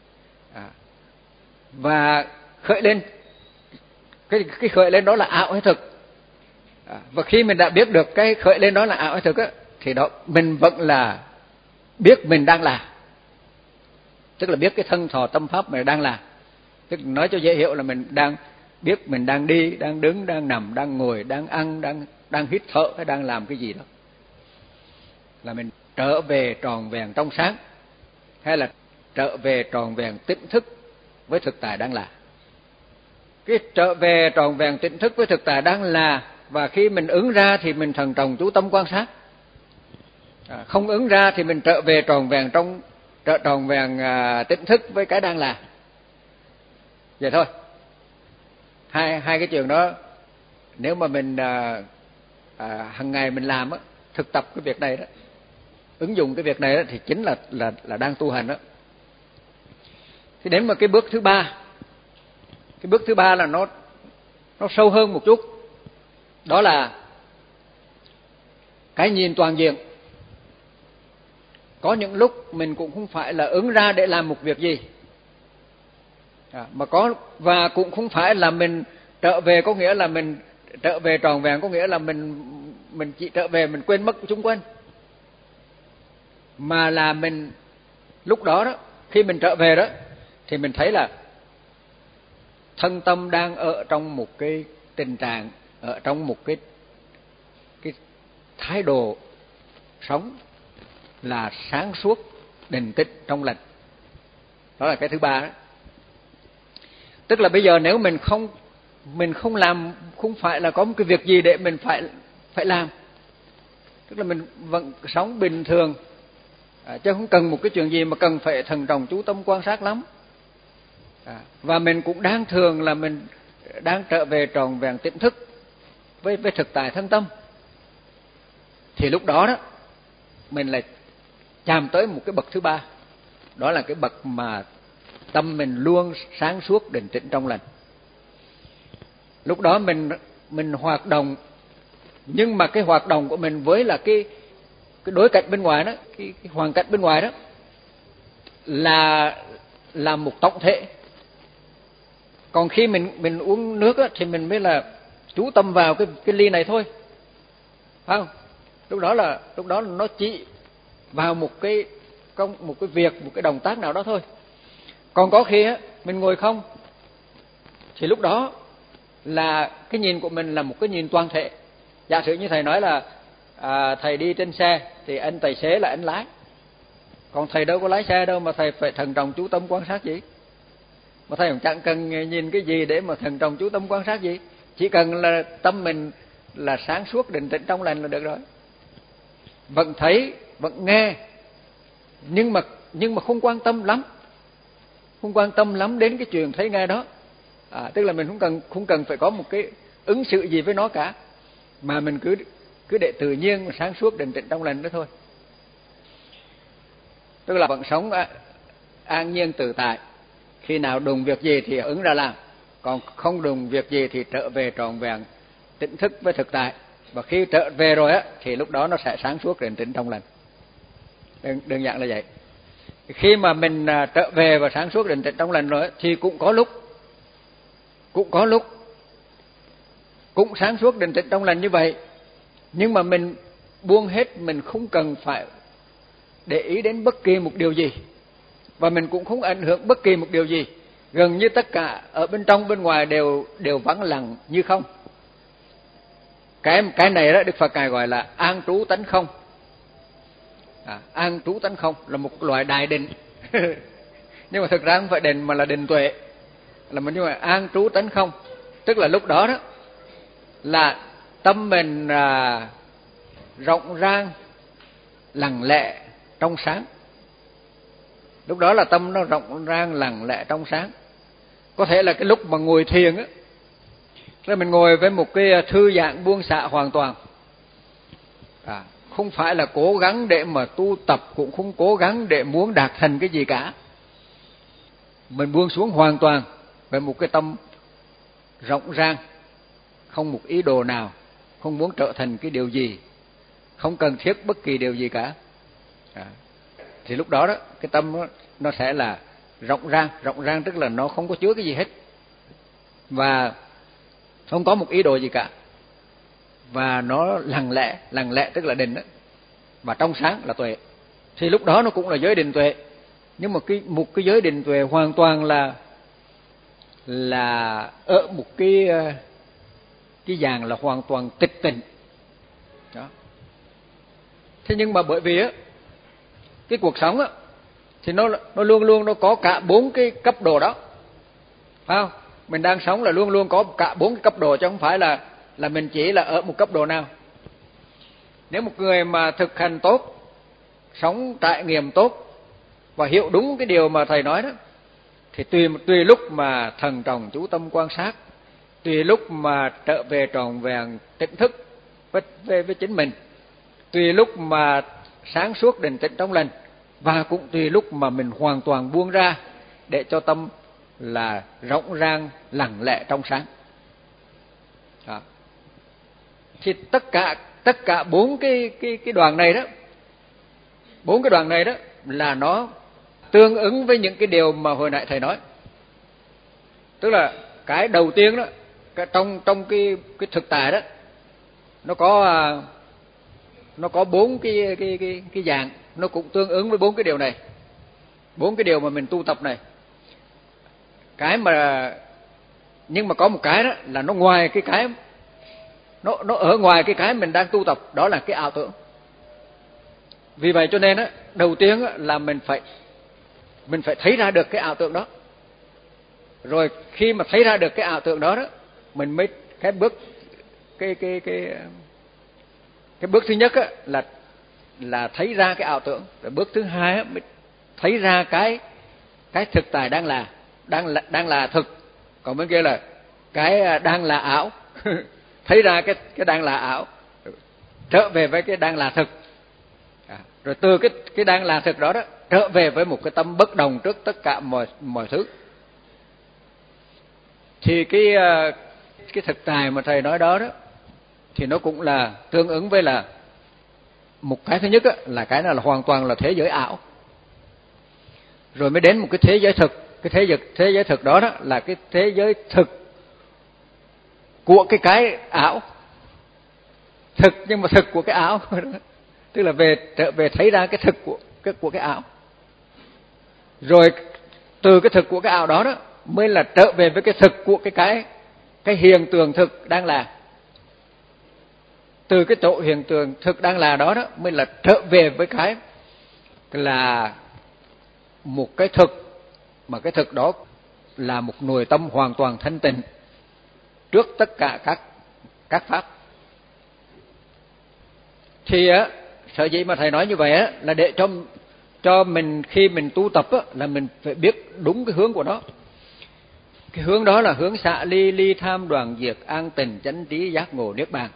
Và khởi lên, cái khởi lên đó là ảo hay thực. Và khi mình đã biết được cái khởi lên đó là ảo hay thực á, thì đó mình vẫn là biết mình đang là, tức là biết cái thân thọ tâm pháp mình đang là. Tức là nói cho dễ hiểu là mình đang biết mình đang đi, đang đứng, đang nằm, đang ngồi, đang ăn, đang hít thở hay đang làm cái gì đó. Là mình trở về tròn vẹn trong sáng, hay là trở về tròn vẹn tỉnh thức với thực tại đang là. Cái trở về tròn vẹn tỉnh thức với thực tại đang là, và khi mình ứng ra thì mình thần trọng chú tâm quan sát. Không ứng ra thì mình trở về tròn vẹn tỉnh thức với cái đang là. Vậy thôi. Hai cái chuyện đó nếu mà mình hàng ngày mình làm á, thực tập cái việc này đó, ứng dụng cái việc này đó, thì chính là đang tu hành đó. Thì đến mà cái bước thứ ba. Cái bước thứ ba là nó sâu hơn một chút. Đó là cái nhìn toàn diện. Có những lúc mình cũng không phải là ứng ra để làm một việc gì, và cũng không phải là mình trở về có nghĩa là mình trở về tròn vẹn, có nghĩa là mình chỉ trở về mình quên mất chung quanh, mà là mình lúc đó khi mình trở về đó thì mình thấy là thân tâm đang ở trong một cái tình trạng, ở trong một cái thái độ sống là sáng suốt, định tĩnh, trong lành. Đó là cái thứ ba đó. Tức là bây giờ nếu mình không làm, không phải là có một cái việc gì để mình phải làm, tức là mình vẫn sống bình thường, chứ không cần một cái chuyện gì mà cần phải thần trọng chú tâm quan sát lắm. Và mình cũng đang thường là mình đang trở về tròn vẹn tỉnh thức với thực tại thân tâm. Thì lúc đó mình lại chạm tới một cái bậc thứ ba. Đó là cái bậc mà tâm mình luôn sáng suốt, định tĩnh, trong lành. Lúc đó mình hoạt động, nhưng mà cái hoạt động của mình với là cái đối cảnh bên ngoài đó, cái hoàn cảnh bên ngoài đó là một tổng thể. Còn khi mình uống nước á, thì mình mới là chú tâm vào cái ly này thôi, phải không? Lúc đó là nó chỉ vào một cái việc, một cái động tác nào đó thôi. Còn có khi á mình ngồi không, thì lúc đó là cái nhìn của mình là một cái nhìn toàn thể. Giả sử như thầy nói là thầy đi trên xe thì anh tài xế là anh lái, còn thầy đâu có lái xe đâu mà thầy phải thận trọng chú tâm quan sát gì. Mà thầy cũng chẳng cần nhìn cái gì để mà thận trọng chú tâm quan sát gì, chỉ cần là tâm mình là sáng suốt, định tĩnh, trong lành là được rồi. Vẫn thấy, vẫn nghe, nhưng mà không quan tâm lắm đến cái chuyện thấy nghe đó. Tức là mình không cần phải có một cái ứng xử gì với nó cả, mà mình cứ để tự nhiên, sáng suốt, định tĩnh, trong lành đó thôi. Tức là vẫn sống an nhiên tự tại. Khi nào đụng việc gì thì ứng ra làm, còn không đụng việc gì thì trở về trọn vẹn tỉnh thức với thực tại. Và khi trở về rồi á thì lúc đó nó sẽ sáng suốt, định tĩnh, trong lành. Đơn giản là vậy. Khi mà mình trở về và sáng suốt, định tĩnh, trong lành rồi thì cũng có lúc cũng sáng suốt, định tĩnh, trong lành như vậy, nhưng mà mình buông hết, mình không cần phải để ý đến bất kỳ một điều gì, và mình cũng không ảnh hưởng bất kỳ một điều gì. Gần như tất cả ở bên trong bên ngoài đều vắng lặng như không. Cái này đó Đức Phật ngài gọi là an trú tánh không. An trú tánh không là một loại đại định. Nhưng mà thực ra không phải định mà là định tuệ, là mình như là an trú tánh không. Tức là lúc đó là tâm mình rộng rang, lặng lẽ, trong sáng. Lúc đó là tâm nó rộng rang, lặng lẽ, trong sáng. Có thể là cái lúc mà ngồi thiền á, là mình ngồi với một cái thư giãn, buông xả hoàn toàn. Không phải là cố gắng để mà tu tập, cũng không cố gắng để muốn đạt thành cái gì cả. Mình buông xuống hoàn toàn với một cái tâm rộng rang, không một ý đồ nào, không muốn trở thành cái điều gì, không cần thiết bất kỳ điều gì cả. Thì lúc đó cái tâm nó sẽ là rộng rang tức là nó không có chứa cái gì hết, và không có một ý đồ gì cả, và nó lặng lẽ tức là định đó, và trong sáng là tuệ. Thì lúc đó nó cũng là giới định tuệ, nhưng mà một cái giới định tuệ hoàn toàn là ở một cái dạng là hoàn toàn tịch tịnh đó. Thế nhưng mà bởi vì cái cuộc sống thì nó luôn luôn nó có cả 4 cái cấp độ đó, phải không? Mình đang sống là luôn luôn có cả 4 cái cấp độ, chứ không phải là mình chỉ là ở một cấp độ nào. Nếu một người mà thực hành tốt, sống trải nghiệm tốt và hiểu đúng cái điều mà thầy nói đó, thì tùy lúc mà thần trọng chú tâm quan sát, tùy lúc mà trở về trọn vẹn tỉnh thức với chính mình, tùy lúc mà sáng suốt, định tĩnh, trong lành, và cũng tùy lúc mà mình hoàn toàn buông ra để cho tâm là rộng rang, lặng lẽ, trong sáng. Thì tất cả 4 cái đoạn này đó, 4 cái đoạn này đó là nó tương ứng với những cái điều mà hồi nãy thầy nói. Tức là cái đầu tiên đó, trong cái thực tại đó, nó có 4 cái dạng, nó cũng tương ứng với 4 cái điều này, 4 cái điều mà mình tu tập này. Nhưng mà có một cái đó là nó ngoài cái nó ở ngoài cái mình đang tu tập, đó là cái ảo tưởng. Vì vậy cho nên đầu tiên là mình phải thấy ra được cái ảo tưởng đó. Rồi khi mà thấy ra được cái ảo tưởng đó mình mới cái bước thứ nhất là thấy ra cái ảo tưởng. Rồi bước thứ hai mới thấy ra cái thực tại đang là thực. Còn bên kia là cái đang là ảo. Thấy ra cái đang là ảo, trở về với cái đang là thực. Rồi từ cái đang là thực đó trở về với một cái tâm bất động trước tất cả mọi thứ. Thì cái thực tại mà thầy nói đó đó thì nó cũng là tương ứng với là một cái thứ nhất á, là cái nào là hoàn toàn là thế giới ảo, rồi mới đến một cái thế giới thực. Cái thế giới thực đó đó là cái thế giới thực của cái ảo, thực nhưng mà thực của cái ảo tức là trở về thấy ra cái thực của cái ảo, rồi từ cái thực của cái ảo đó đó mới là trở về với cái thực của cái hiện tượng thực đang là. Từ cái chỗ hiện tượng thực đang là đó đó mới là trở về với cái là một cái thực, mà cái thực đó là một nội tâm hoàn toàn thanh tịnh trước tất cả các pháp. Thì á, sở dĩ mà thầy nói như vậy á là để cho mình khi mình tu tập á là mình phải biết đúng cái hướng của nó. Cái hướng đó là hướng xả ly, ly tham đoạn diệt, an tịnh chánh trí giác ngộ niết bàn.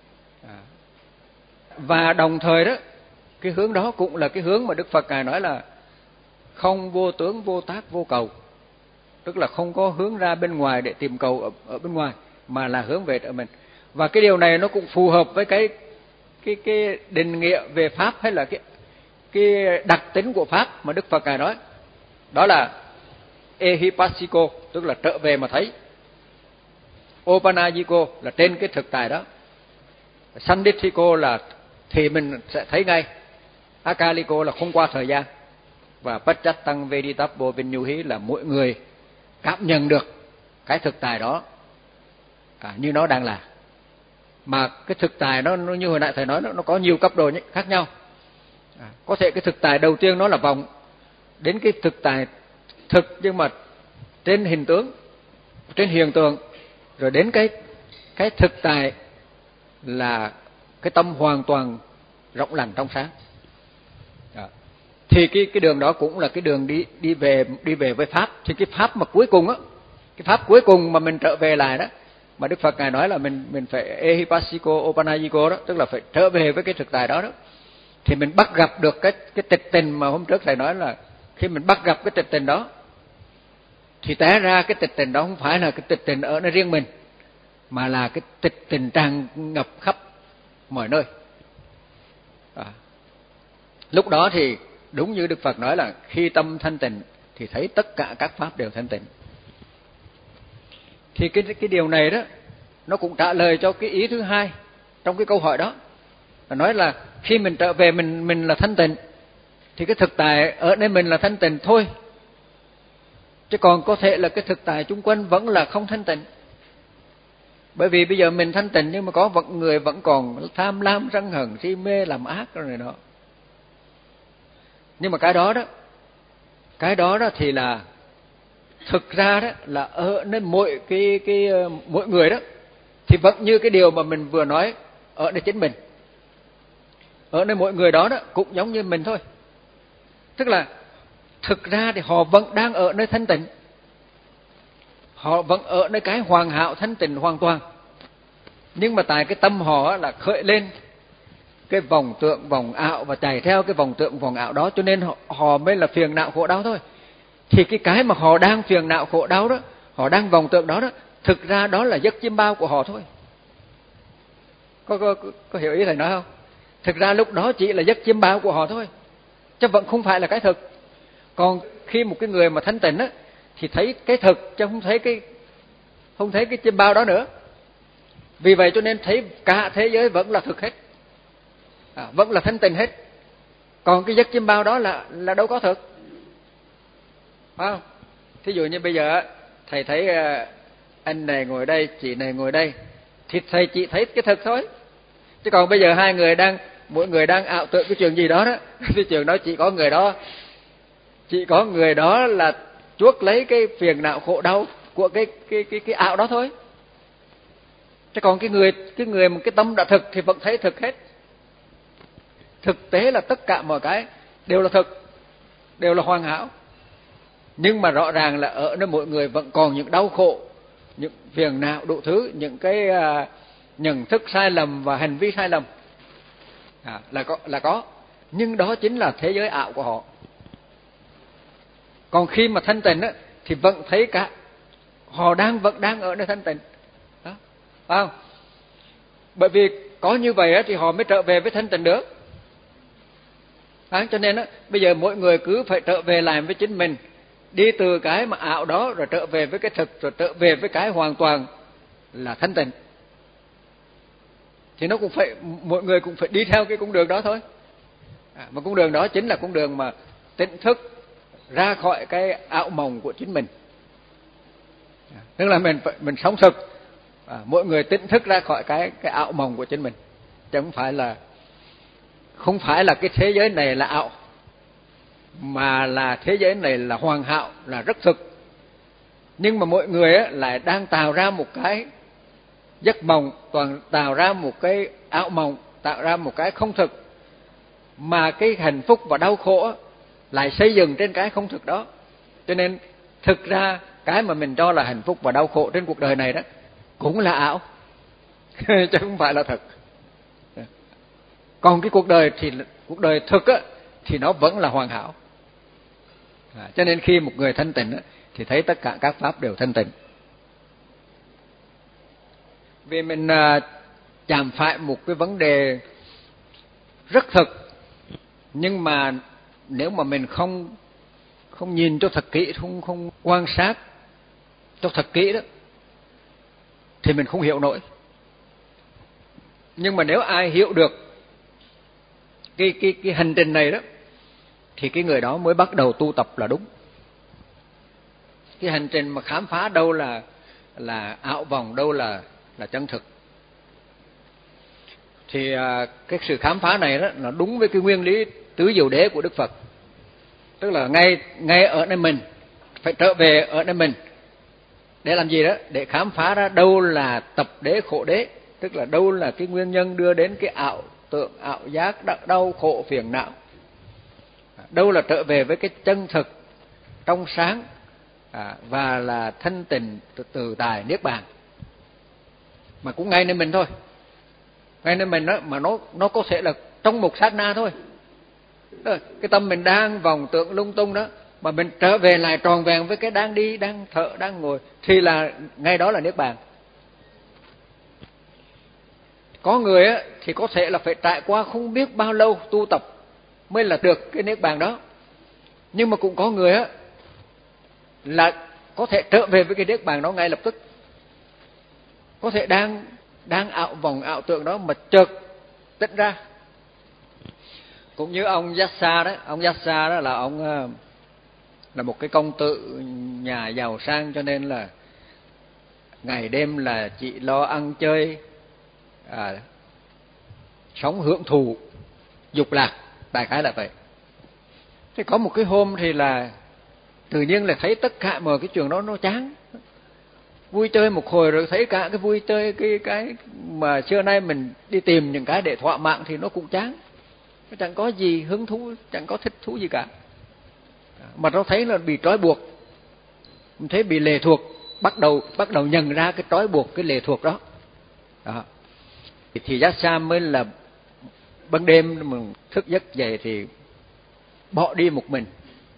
Và đồng thời đó, cái hướng đó cũng là cái hướng mà Đức Phật Ngài nói là không vô tướng, vô tác, vô cầu. Tức là không có hướng ra bên ngoài để tìm cầu ở bên ngoài, mà là hướng về ở mình. Và cái điều này nó cũng phù hợp với cái định nghĩa về pháp, hay là cái đặc tính của pháp mà Đức Phật Ngài nói. Đó là ehipassiko, tức là trở về mà thấy. Opanajiko là trên cái thực tại đó. Sandithiko là thì mình sẽ thấy ngay. Akaliko là không qua thời gian. Và Pacchattam Veditappo Vinyuhi là mỗi người cảm nhận được cái thực tại đó như nó đang là. Mà cái thực tại nó như hồi nãy thầy nói, nó có nhiều cấp độ khác nhau. Có thể cái thực tại đầu tiên nó là vọng, đến cái thực tại thực nhưng mà trên hình tướng, trên hiện tượng, rồi đến cái thực tại là cái tâm hoàn toàn rộng lặng trong sáng. Thì cái đường đó cũng là cái đường đi về với pháp. Thì cái pháp mà cuối cùng á, cái pháp cuối cùng mà mình trở về lại đó, mà Đức Phật Ngài nói là mình phải ehipassiko opanajiko đó, tức là phải trở về với cái thực tại đó đó, thì mình bắt gặp được cái tịch tình mà hôm trước thầy nói là khi mình bắt gặp cái tịch tình đó thì té ra cái tịch tình đó không phải là cái tịch tình ở nơi riêng mình, mà là cái tịch tình tràn ngập khắp mọi nơi. Lúc đó thì đúng như Đức Phật nói là khi tâm thanh tịnh thì thấy tất cả các pháp đều thanh tịnh. Thì cái điều này đó nó cũng trả lời cho cái ý thứ hai trong cái câu hỏi đó. Nói là khi mình trở về mình là thanh tịnh thì cái thực tại ở nơi mình là thanh tịnh thôi. Chứ còn có thể là cái thực tại chung quanh vẫn là không thanh tịnh. Bởi vì bây giờ mình thanh tịnh nhưng mà có người vẫn còn tham lam, sân hận, si mê, làm ác rồi này nọ. Nhưng mà cái đó đó thì là thực ra đó là ở nơi mỗi người đó thì vẫn như cái điều mà mình vừa nói ở nơi chính mình. Ở nơi mỗi người đó đó cũng giống như mình thôi. Tức là thực ra thì họ vẫn đang ở nơi thanh tịnh. Họ vẫn ở nơi cái hoàn hảo thanh tịnh hoàn toàn. Nhưng mà tại cái tâm họ là khởi lên cái vòng tượng vòng ảo và chạy theo cái vòng tượng vòng ảo đó, cho nên họ mới là phiền não khổ đau thôi. Thì cái mà họ đang phiền não khổ đau đó, họ đang vòng tượng đó đó, thực ra đó là giấc chiêm bao của họ thôi. Có hiểu ý thầy nói không? Thực ra lúc đó chỉ là giấc chiêm bao của họ thôi, chứ vẫn không phải là cái thực. Còn khi một cái người mà thanh tịnh á thì thấy cái thực chứ không thấy cái chiêm bao đó nữa. Vì vậy cho nên thấy cả thế giới vẫn là thực hết, vẫn là thanh tịnh hết. Còn cái giấc chiêm bao đó là đâu có thực, phải không? Thí dụ như bây giờ thầy thấy anh này ngồi đây, chị này ngồi đây, thì thầy chỉ thấy cái thực thôi. Chứ còn bây giờ mỗi người đang ảo tưởng cái chuyện gì đó đó, cái chuyện đó chỉ có người đó là chuốc lấy cái phiền não khổ đau của cái ảo đó thôi. Chứ còn cái người mà cái tâm đã thực thì vẫn thấy thực hết. Thực tế là tất cả mọi cái đều là thực, đều là hoàn hảo. Nhưng mà rõ ràng là ở nơi mỗi người vẫn còn những đau khổ, những phiền não đủ thứ, những cái nhận thức sai lầm và hành vi sai lầm là có. Nhưng đó chính là thế giới ảo của họ. Còn khi mà thanh tịnh á thì vẫn thấy cả họ vẫn đang ở nơi thanh tịnh đó. phải không? Bởi vì có như vậy thì họ mới trở về với thanh tịnh được. Cho nên bây giờ mỗi người cứ phải trở về lại với chính mình, đi từ cái mà ảo đó rồi trở về với cái thực, rồi trở về với cái hoàn toàn là thanh tịnh. Thì nó cũng phải, mỗi người cũng phải đi theo cái cung đường đó thôi. Mà cung đường đó chính là cung đường mà tỉnh thức ra khỏi cái ảo mộng của chính mình. Tức là mình sống thực, mỗi người tỉnh thức ra khỏi cái ảo mộng của chính mình, chứ không phải là cái thế giới này là ảo, mà là thế giới này là hoàn hảo, là rất thực. Nhưng mà mỗi người lại đang tạo ra một cái giấc mộng, tạo ra một cái ảo mộng, tạo ra một cái không thực, mà cái hạnh phúc và đau khổ lại xây dựng trên cái không thực đó. Cho nên thực ra cái mà mình cho là hạnh phúc và đau khổ trên cuộc đời này đó cũng là ảo chứ không phải là thật. Còn cái cuộc đời thực thì nó vẫn là hoàn hảo. Cho nên khi một người thanh tịnh thì thấy tất cả các pháp đều thanh tịnh. Vì mình chạm phải một cái vấn đề rất thực, nhưng mà nếu mà mình không nhìn cho thật kỹ, không quan sát cho thật kỹ đó, thì mình không hiểu nổi. Nhưng mà nếu ai hiểu được cái hành trình này đó, thì cái người đó mới bắt đầu tu tập là đúng. Cái hành trình mà khám phá đâu là ảo vọng, đâu là chân thực, thì cái sự khám phá này đó nó đúng với cái nguyên lý tứ diệu đế của Đức Phật. Tức là ngay ở nơi mình, phải trở về ở nơi mình để làm gì đó? Để khám phá ra đâu là tập đế khổ đế, tức là đâu là cái nguyên nhân đưa đến cái ảo tượng, ảo giác, đau khổ, phiền não. Đâu là trở về với cái chân thực trong sáng và là thanh tịnh từ tại niết bàn. Mà cũng ngay nơi mình thôi, ngay nơi mình đó, mà nó có thể là trong một sát na thôi. Cái tâm mình đang vòng tượng lung tung đó, mà mình trở về lại tròn vẹn với cái đang đi, đang thở, đang ngồi, thì là ngay đó là niết bàn. Có người thì có thể là phải trải qua không biết bao lâu tu tập mới là được cái niết bàn đó. Nhưng mà cũng có người là có thể trở về với cái niết bàn đó ngay lập tức. Có thể đang ảo vòng ảo tượng đó mà chợt tỉnh ra. Cũng như ông Yassa đó, ông Yassa đó là ông là một cái công tử nhà giàu sang, cho nên là ngày đêm là chỉ lo ăn chơi, sống hưởng thụ, dục lạc, đại khái là vậy. Thế có một cái hôm thì là tự nhiên là thấy tất cả mọi cái chuyện đó nó chán. Vui chơi một hồi rồi thấy cả cái vui chơi, cái mà xưa nay mình đi tìm những cái để thỏa mãn thì nó cũng chán. Nó chẳng có gì hứng thú, chẳng có thích thú gì cả. Mà nó thấy là bị trói buộc, mình thấy bị lệ thuộc, bắt đầu nhận ra cái trói buộc, cái lệ thuộc đó. Thì Yassa mới là ban đêm mình thức giấc dậy thì bỏ đi một mình.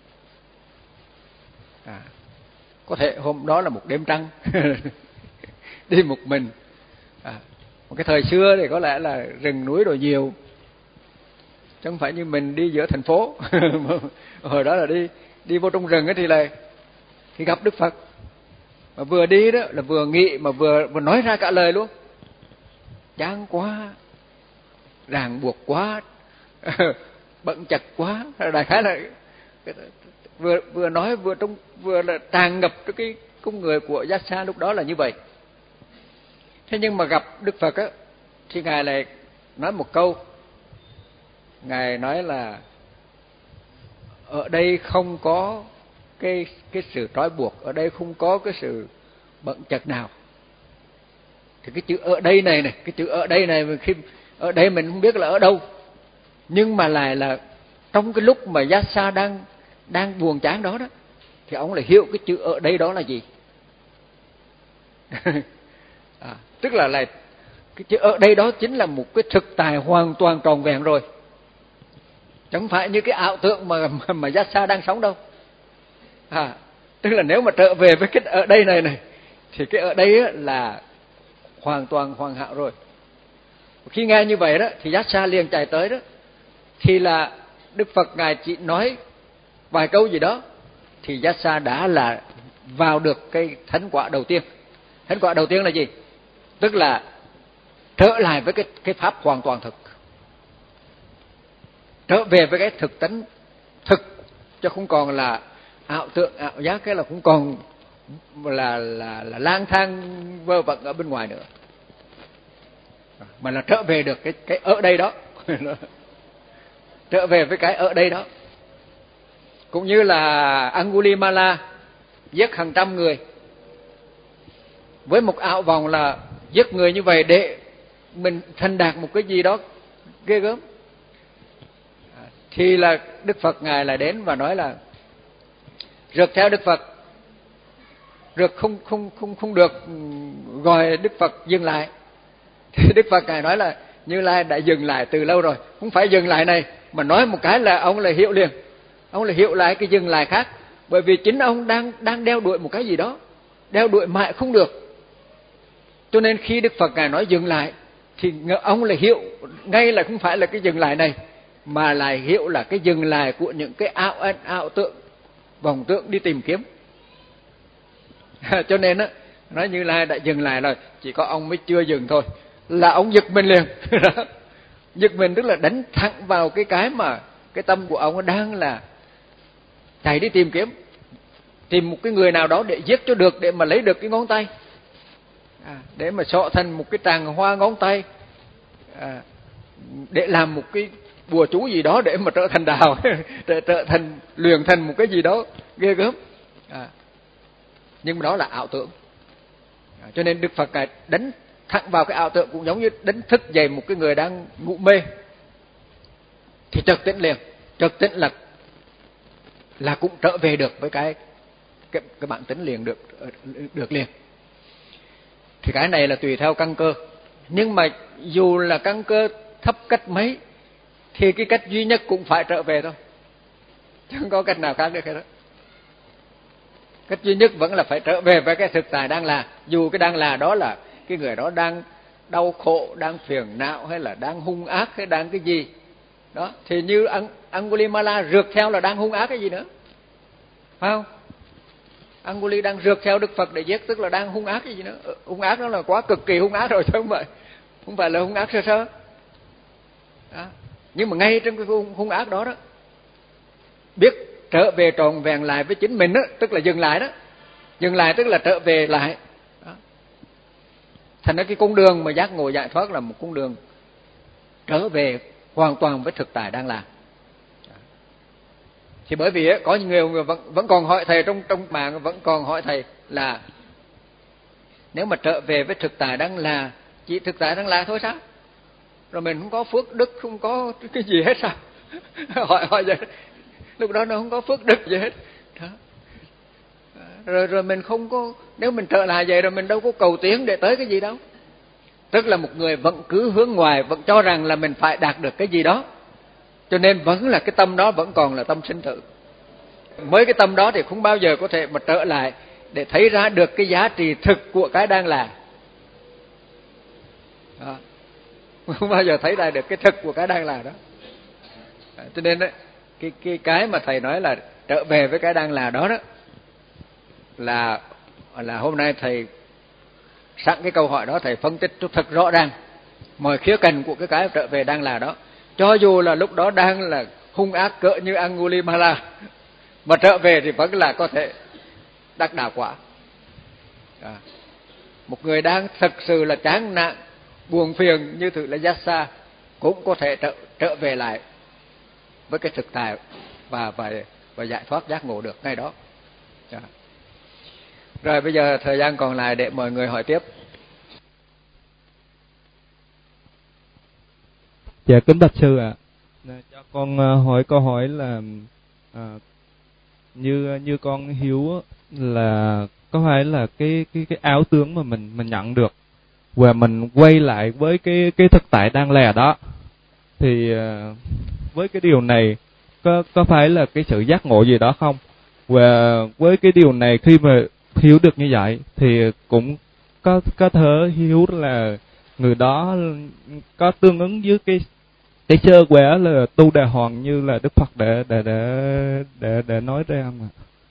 Có thể hôm đó là một đêm trăng đi một mình. Một cái thời xưa thì có lẽ là rừng núi rồi nhiều, chứ không phải như mình đi giữa thành phố. Hồi đó là đi vô trong rừng thì gặp Đức Phật, mà vừa đi đó là vừa nghĩ mà vừa nói ra cả lời luôn. Chán quá, ràng buộc quá, bận chặt quá, đại khái là vừa nói vừa là tràn ngập cái cung người của Yassa lúc đó là như vậy. Thế nhưng mà gặp Đức Phật thì ngài lại nói một câu. Ngài nói là ở đây không có cái sự trói buộc, ở đây không có cái sự bận chật nào. Thì cái chữ ở đây này, cái chữ ở đây này, khi ở đây mình không biết là ở đâu, nhưng mà lại là trong cái lúc mà Yassa đang buồn chán đó thì ông lại hiểu cái chữ ở đây đó là gì. Tức là cái chữ ở đây đó chính là một cái thực tại hoàn toàn tròn vẹn rồi, chẳng phải như cái ảo tượng mà Yassa đang sống đâu. Tức là nếu mà trở về với cái ở đây này thì cái ở đây là hoàn toàn hoàn hảo rồi. Khi nghe như vậy đó thì giác xa liền chạy tới đó, thì là Đức Phật ngài chỉ nói vài câu gì đó thì giác xa đã là vào được cái thánh quả đầu tiên. Thánh quả đầu tiên là gì? Tức là trở lại với cái pháp hoàn toàn thực, trở về với cái thực tánh thực, chứ không còn là ảo tượng ảo giác, cái là cũng còn là lang thang vơ vẩn ở bên ngoài nữa, mà là trở về được cái ở đây đó. Trở về với cái ở đây đó. Cũng như là Angulimala giết hàng trăm người với một ảo vọng là giết người như vậy để mình thành đạt một cái gì đó ghê gớm, thì là Đức Phật ngài lại đến và nói là rượt theo Đức Phật, rượt không được gọi Đức Phật dừng lại. Thì Đức Phật ngài nói là Như Lai đã dừng lại từ lâu rồi, không phải dừng lại này mà nói một cái là ông là hiểu liền, ông là hiểu lại cái dừng lại khác, bởi vì chính ông đang đeo đuổi một cái gì đó, đeo đuổi mãi không được. Cho nên khi Đức Phật ngài nói dừng lại thì ông là hiểu ngay là không phải là cái dừng lại này, mà lại hiểu là cái dừng lại của những cái ảo tượng, vọng tượng đi tìm kiếm. Cho nên á, nói Như Lai đã dừng lại rồi, chỉ có ông mới chưa dừng thôi, là ông giật mình liền. Giật mình tức là đánh thẳng vào cái mà cái tâm của ông đang là chạy đi tìm kiếm, tìm một cái người nào đó để giết cho được, để mà lấy được cái ngón tay, để mà xọ thành một cái tràng hoa ngón tay, để làm một cái bùa chú gì đó để mà trở thành đạo, trở thành luyện thành một cái gì đó ghê gớm. Nhưng mà đó là ảo tưởng. Cho nên Đức Phật ngài đánh thẳng vào cái ảo tưởng, cũng giống như đánh thức dậy một cái người đang ngủ mê thì chợt tỉnh liền. Chợt tỉnh là cũng trở về được với cái bản tính liền, được liền. Thì cái này là tùy theo căn cơ. Nhưng mà dù là căn cơ thấp cách mấy thì cái cách duy nhất cũng phải trở về thôi, chứ không có cách nào khác được hết đó. Cách duy nhất vẫn là phải trở về với cái thực tại đang là. Dù cái đang là đó là cái người đó đang đau khổ, đang phiền não, hay là đang hung ác, hay đang cái gì đó, thì như Angulimala rượt theo là đang hung ác cái gì nữa, phải không? Anguli đang rượt theo Đức Phật để giết, tức là đang hung ác cái gì nữa. Hung ác đó là quá cực kỳ hung ác rồi, chứ không phải là hung ác sơ sơ đó. Nhưng mà ngay trong cái hung ác đó đó, biết trở về trọn vẹn lại với chính mình đó, tức là dừng lại đó. Dừng lại tức là trở về lại đó. Thành ra cái con đường mà giác ngộ giải thoát là một con đường trở về hoàn toàn với thực tại đang làm. Thì bởi vì có những người vẫn còn hỏi thầy, trong mạng vẫn còn hỏi thầy là nếu mà trở về với thực tại đang là, chỉ thực tại đang là thôi sao? Rồi mình không có phước đức, không có cái gì hết sao? hỏi vậy. Lúc đó nó không có phước đức gì hết đó. Rồi mình không có, nếu mình trở lại vậy rồi mình đâu có cầu tiến để tới cái gì đâu. Tức là một người vẫn cứ hướng ngoài, vẫn cho rằng là mình phải đạt được cái gì đó, cho nên vẫn là cái tâm đó vẫn còn là tâm sinh tử. Mới cái tâm đó thì không bao giờ có thể mà trở lại để thấy ra được cái giá trị thực của cái đang là đó. Không bao giờ thấy ra được cái thực của cái đang là đó. Cho nên đó, cái mà thầy nói là trở về với cái đang là đó đó, là hôm nay thầy sẵn cái câu hỏi đó thầy phân tích thật rõ ràng mọi khía cạnh của cái trở về đang là đó. Cho dù là lúc đó đang là hung ác cỡ như Angulimala, mà trở về thì vẫn là có thể đắc đạo quả. Một người đang thật sự là chán nản, buồn phiền như thử là Yassa cũng có thể trở về lại với cái thực tại và giải thoát giác ngộ được ngay đó. Rồi bây giờ thời gian còn lại để mọi người hỏi tiếp. Dạ kính bạch sư ạ. Cho con hỏi câu hỏi là như con hiểu là có phải là cái ảo tưởng mà mình nhận được và mình quay lại với cái thực tại đang là đó, thì với cái điều này có phải là cái sự giác ngộ gì đó không? Và với cái điều này khi mà hiểu được như vậy thì cũng có thể hiểu là người đó có tương ứng với cái sơ quả là tu đà hoàng như là Đức Phật để nói ra không ạ?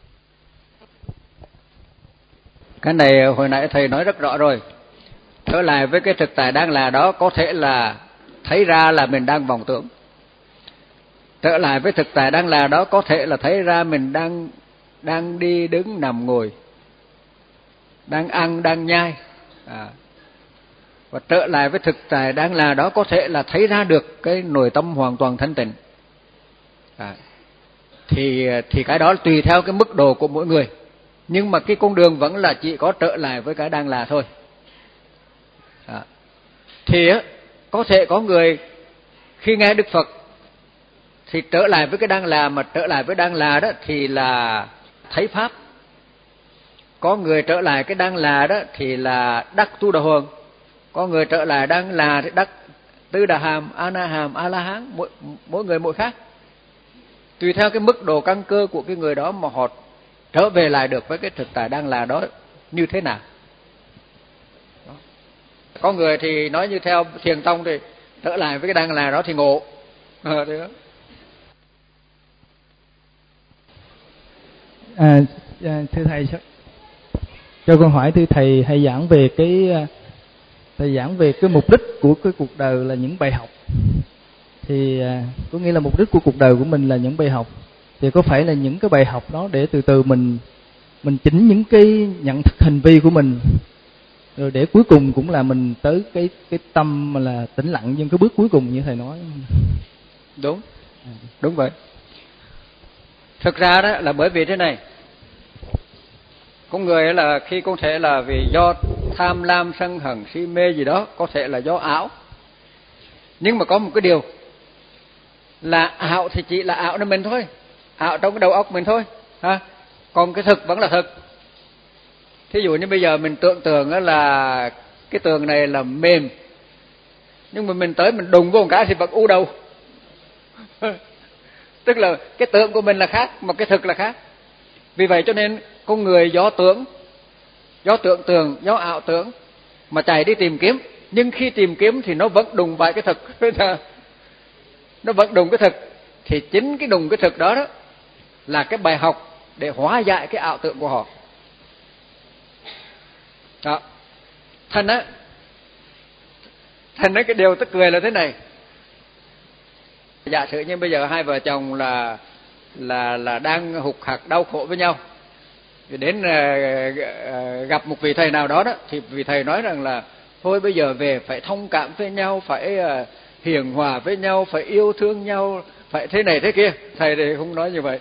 Cái này hồi nãy thầy nói rất rõ rồi. Trở lại với cái thực tại đang là đó, có thể là thấy ra là mình đang vọng tưởng. Trở lại với thực tại đang là đó, có thể là thấy ra mình đang đi đứng nằm ngồi, đang ăn đang nhai. Và trở lại với thực tại đang là đó, có thể là thấy ra được cái nội tâm hoàn toàn thanh tịnh. Thì cái đó tùy theo cái mức độ của mỗi người, nhưng mà cái con đường vẫn là chỉ có trở lại với cái đang là thôi. Thì có thể có người khi nghe Đức Phật thì trở lại với cái đang là, mà trở lại với đang là đó thì là thấy pháp. Có người trở lại cái đang là đó thì là đắc tu đà hoàng. Có người trở lại đang là thì đắc tứ đà hàm, a na hàm, a la hán. Mỗi người mỗi khác, tùy theo cái mức độ căn cơ của cái người đó mà họ trở về lại được với cái thực tại đang là đó như thế nào. Có người thì nói như theo Thiền tông thì trở lại với cái đang là đó thì ngộ. Thưa thầy, cho con hỏi thưa thầy, thầy giảng về cái mục đích của cái cuộc đời là những bài học. Thì có nghĩa là mục đích của cuộc đời của mình là những bài học. Thì có phải là những cái bài học đó để từ từ mình chỉnh những cái nhận thức hành vi của mình, rồi để cuối cùng cũng là mình tới cái tâm mà là tĩnh lặng trong cái bước cuối cùng như thầy nói. Đúng vậy. Thực ra đó là bởi vì thế này, con người là khi có thể là vì do tham lam sân hận si mê gì đó, có thể là do ảo. Nhưng mà có một cái điều là ảo thì chỉ là ảo nơi mình thôi, ảo trong cái đầu óc mình thôi, còn cái thực vẫn là thực. Thí dụ như bây giờ mình tưởng tượng là cái tường này là mềm, nhưng mà mình tới mình đùng vô một cái thì vẫn u đầu. Tức là cái tưởng của mình là khác mà cái thực là khác. Vì vậy cho nên con người do tưởng tượng, do ảo tưởng mà chạy đi tìm kiếm, nhưng khi tìm kiếm thì nó vẫn đùng phải cái thực. Nó vẫn đùng cái thực, thì chính cái đùng cái thực đó đó là cái bài học để hóa giải cái ảo tưởng của họ. Đó. Thành cái điều tức cười là thế này. Giả sử như bây giờ hai vợ chồng là đang hục hặc đau khổ với nhau, thì đến gặp một vị thầy nào đó đó, thì vị thầy nói rằng là thôi bây giờ về phải thông cảm với nhau, phải hiền hòa với nhau, phải yêu thương nhau, phải thế này thế kia. Thầy thì không nói như vậy.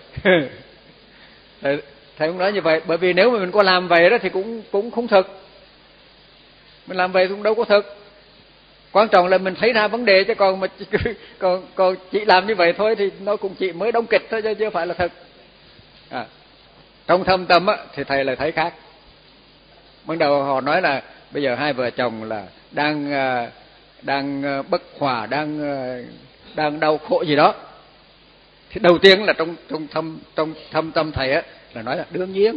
Thầy không nói như vậy, bởi vì nếu mà mình có làm vậy đó thì cũng không thực. Mình làm vậy cũng đâu có thực. Quan trọng là mình thấy ra vấn đề, chứ còn mà còn chỉ làm như vậy thôi thì nó cũng chỉ mới đóng kịch thôi, chứ chưa phải là thật. Trong thâm tâm thì thầy lại thấy khác. Ban đầu họ nói là bây giờ hai vợ chồng là đang bất hòa, đang đau khổ gì đó. Thì đầu tiên là trong thâm tâm thầy là nói là đương nhiên.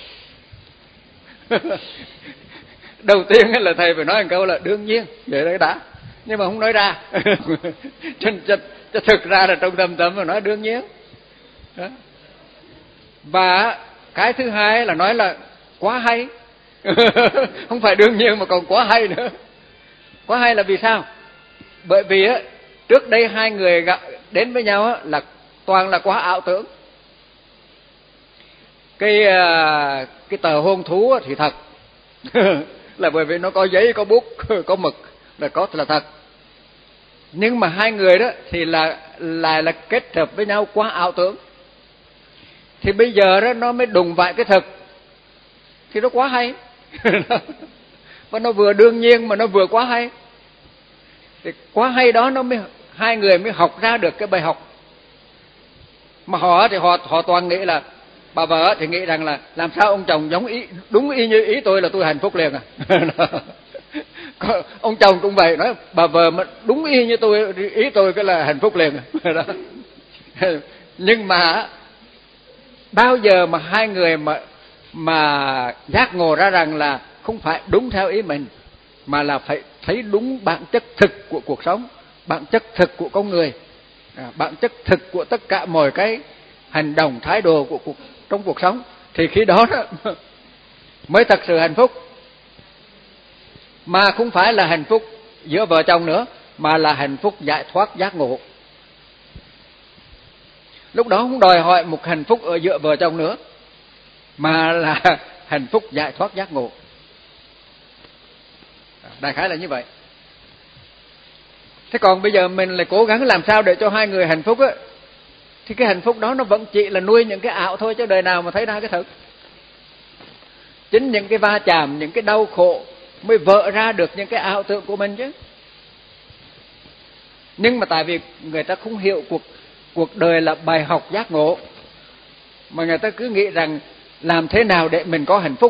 Đầu tiên là thầy phải nói một câu là đương nhiên, vậy đấy đã, nhưng mà không nói ra. Cho thực ra là trong thâm tâm mà nói đương nhiên. Đó. Và cái thứ hai là nói là quá hay. Không phải đương nhiên mà còn quá hay nữa. Quá hay là vì sao? Bởi vì trước đây hai người gặp đến với nhau là toàn là quá ảo tưởng. Cái tờ hôn thú thì thật. Là bởi vì nó có giấy, có bút, có mực là có là thật. Nhưng mà hai người đó thì lại là kết hợp với nhau quá ảo tưởng. Thì bây giờ đó nó mới đùng vại cái thực, thì nó quá hay. Và nó vừa đương nhiên mà nó vừa quá hay. Thì quá hay đó nó mới hai người mới học ra được cái bài học. Mà họ thì họ toàn nghĩ là, bà vợ thì nghĩ rằng là làm sao ông chồng giống đúng y như ý tôi là tôi hạnh phúc liền à. Ông chồng cũng vậy, nói bà vợ mà đúng y như ý tôi cái là hạnh phúc liền à. Nhưng mà bao giờ mà hai người mà giác ngộ ra rằng là không phải đúng theo ý mình, mà là phải thấy đúng bản chất thực của cuộc sống, bản chất thực của con người, bản chất thực của tất cả mọi cái hành động thái độ của trong cuộc sống, thì khi đó mới thật sự hạnh phúc. Mà không phải là hạnh phúc giữa vợ chồng nữa, mà là hạnh phúc giải thoát giác ngộ. Lúc đó không đòi hỏi một hạnh phúc ở giữa vợ chồng nữa, mà là hạnh phúc giải thoát giác ngộ. Đại khái là như vậy. Thế còn bây giờ mình lại cố gắng làm sao để cho hai người hạnh phúc á, thì cái hạnh phúc đó nó vẫn chỉ là nuôi những cái ảo thôi, chứ đời nào mà thấy ra cái thực. Chính những cái va chạm, những cái đau khổ mới vỡ ra được những cái ảo tưởng của mình chứ. Nhưng mà tại vì người ta không hiểu cuộc đời là bài học giác ngộ, mà người ta cứ nghĩ rằng làm thế nào để mình có hạnh phúc.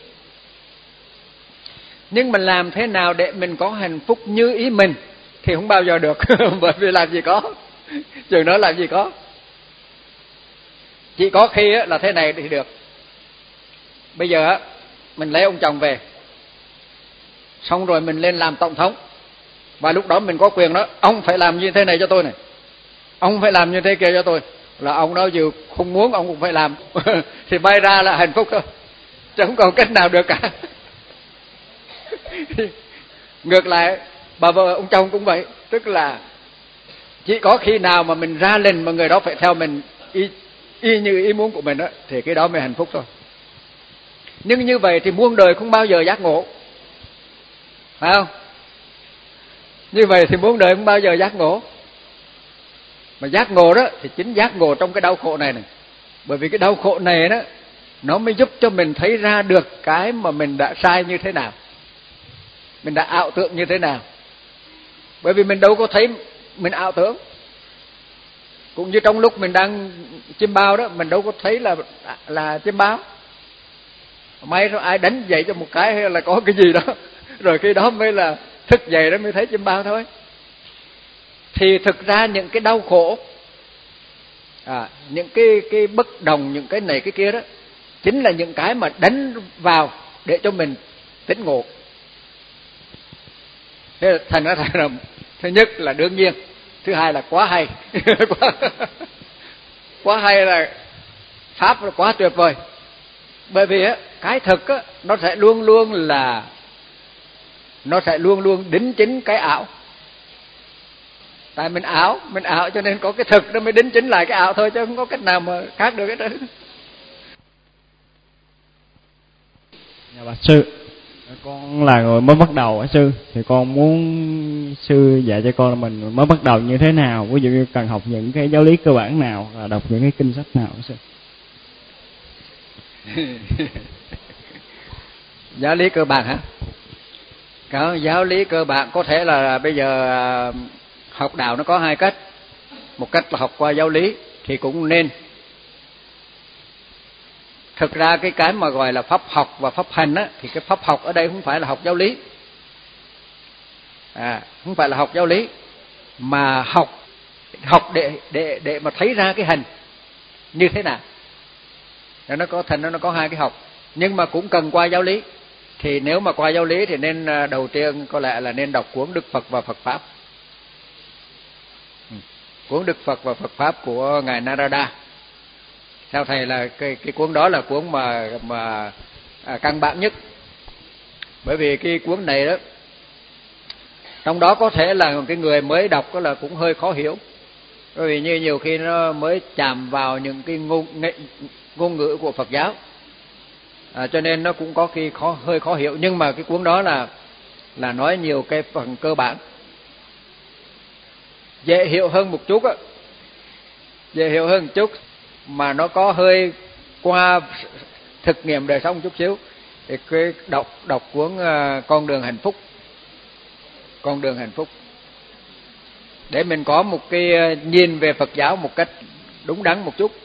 Nhưng mà làm thế nào để mình có hạnh phúc như ý mình thì không bao giờ được. Bởi vì làm gì có, chừng đó làm gì có. Chỉ có khi là thế này thì được. Bây giờ mình lấy ông chồng về, xong rồi mình lên làm tổng thống, và lúc đó mình có quyền đó, ông phải làm như thế này cho tôi này, ông phải làm như thế kia cho tôi, là ông đó dù không muốn ông cũng phải làm. Thì bay ra là hạnh phúc thôi, chứ không còn cách nào được cả. Ngược lại bà vợ ông chồng cũng vậy, tức là chỉ có khi nào mà mình ra lệnh mà người đó phải theo mình y như ý muốn của mình đó, thì cái đó mới hạnh phúc thôi. Nhưng như vậy thì muôn đời không bao giờ giác ngộ, phải không? Như vậy thì muôn đời không bao giờ giác ngộ. Mà giác ngộ đó thì chính giác ngộ trong cái đau khổ này này. Bởi vì cái đau khổ này đó, nó mới giúp cho mình thấy ra được cái mà mình đã sai như thế nào, mình đã ảo tưởng như thế nào. Bởi vì mình đâu có thấy mình ảo tưởng. Cũng như trong lúc mình đang chiêm bao đó, mình đâu có thấy là chiêm bao. May rồi ai đánh dậy cho một cái hay là có cái gì đó, rồi khi đó mới là thức dậy đó mới thấy chiêm bao thôi. Thì thực ra những cái đau khổ, những cái bất đồng, những cái này cái kia đó, chính là những cái mà đánh vào để cho mình tỉnh ngộ. Thế là thành ra thứ nhất là đương nhiên, thứ hai là quá hay. Quá hay là pháp là quá tuyệt vời. Bởi vì cái thực nó sẽ luôn luôn đính chính cái ảo. Tại mình ảo cho nên có cái thực nó mới đính chính lại cái ảo thôi, chứ không có cách nào mà khác được hết trơn. Dạ bạch sư, con là người mới bắt đầu á sư, thì con muốn sư dạy cho con là mình mới bắt đầu như thế nào, ví dụ như cần học những cái giáo lý cơ bản nào, là đọc những cái kinh sách nào sư? Giáo lý cơ bản hả? Cái giáo lý cơ bản có thể là bây giờ học đạo nó có hai cách. Một cách là học qua giáo lý thì cũng nên. Thực ra cái mà gọi là pháp học và pháp hành á, thì cái pháp học ở đây không phải là học giáo lý, không phải là học giáo lý, mà học để mà thấy ra cái hành như thế nào. Nó có thành nó có hai cái học, nhưng mà cũng cần qua giáo lý. Thì nếu mà qua giáo lý thì nên đầu tiên có lẽ là nên đọc cuốn Đức Phật và Phật Pháp. Cuốn Đức Phật và Phật Pháp của ngài Narada. Theo thầy là cái cuốn đó là cuốn mà căn bản nhất. Bởi vì cái cuốn này đó, trong đó có thể là cái người mới đọc có là cũng hơi khó hiểu. Bởi vì như nhiều khi nó mới chạm vào những cái ngôn ngữ của Phật giáo, cho nên nó cũng có khi hơi khó hiểu. Nhưng mà cái cuốn đó là nói nhiều cái phần cơ bản, dễ hiểu hơn một chút á, dễ hiểu hơn một chút, mà nó có hơi qua thực nghiệm đời sống chút xíu. Thì cái đọc cuốn Con đường hạnh phúc, Con đường hạnh phúc, để mình có một cái nhìn về Phật giáo một cách đúng đắn một chút.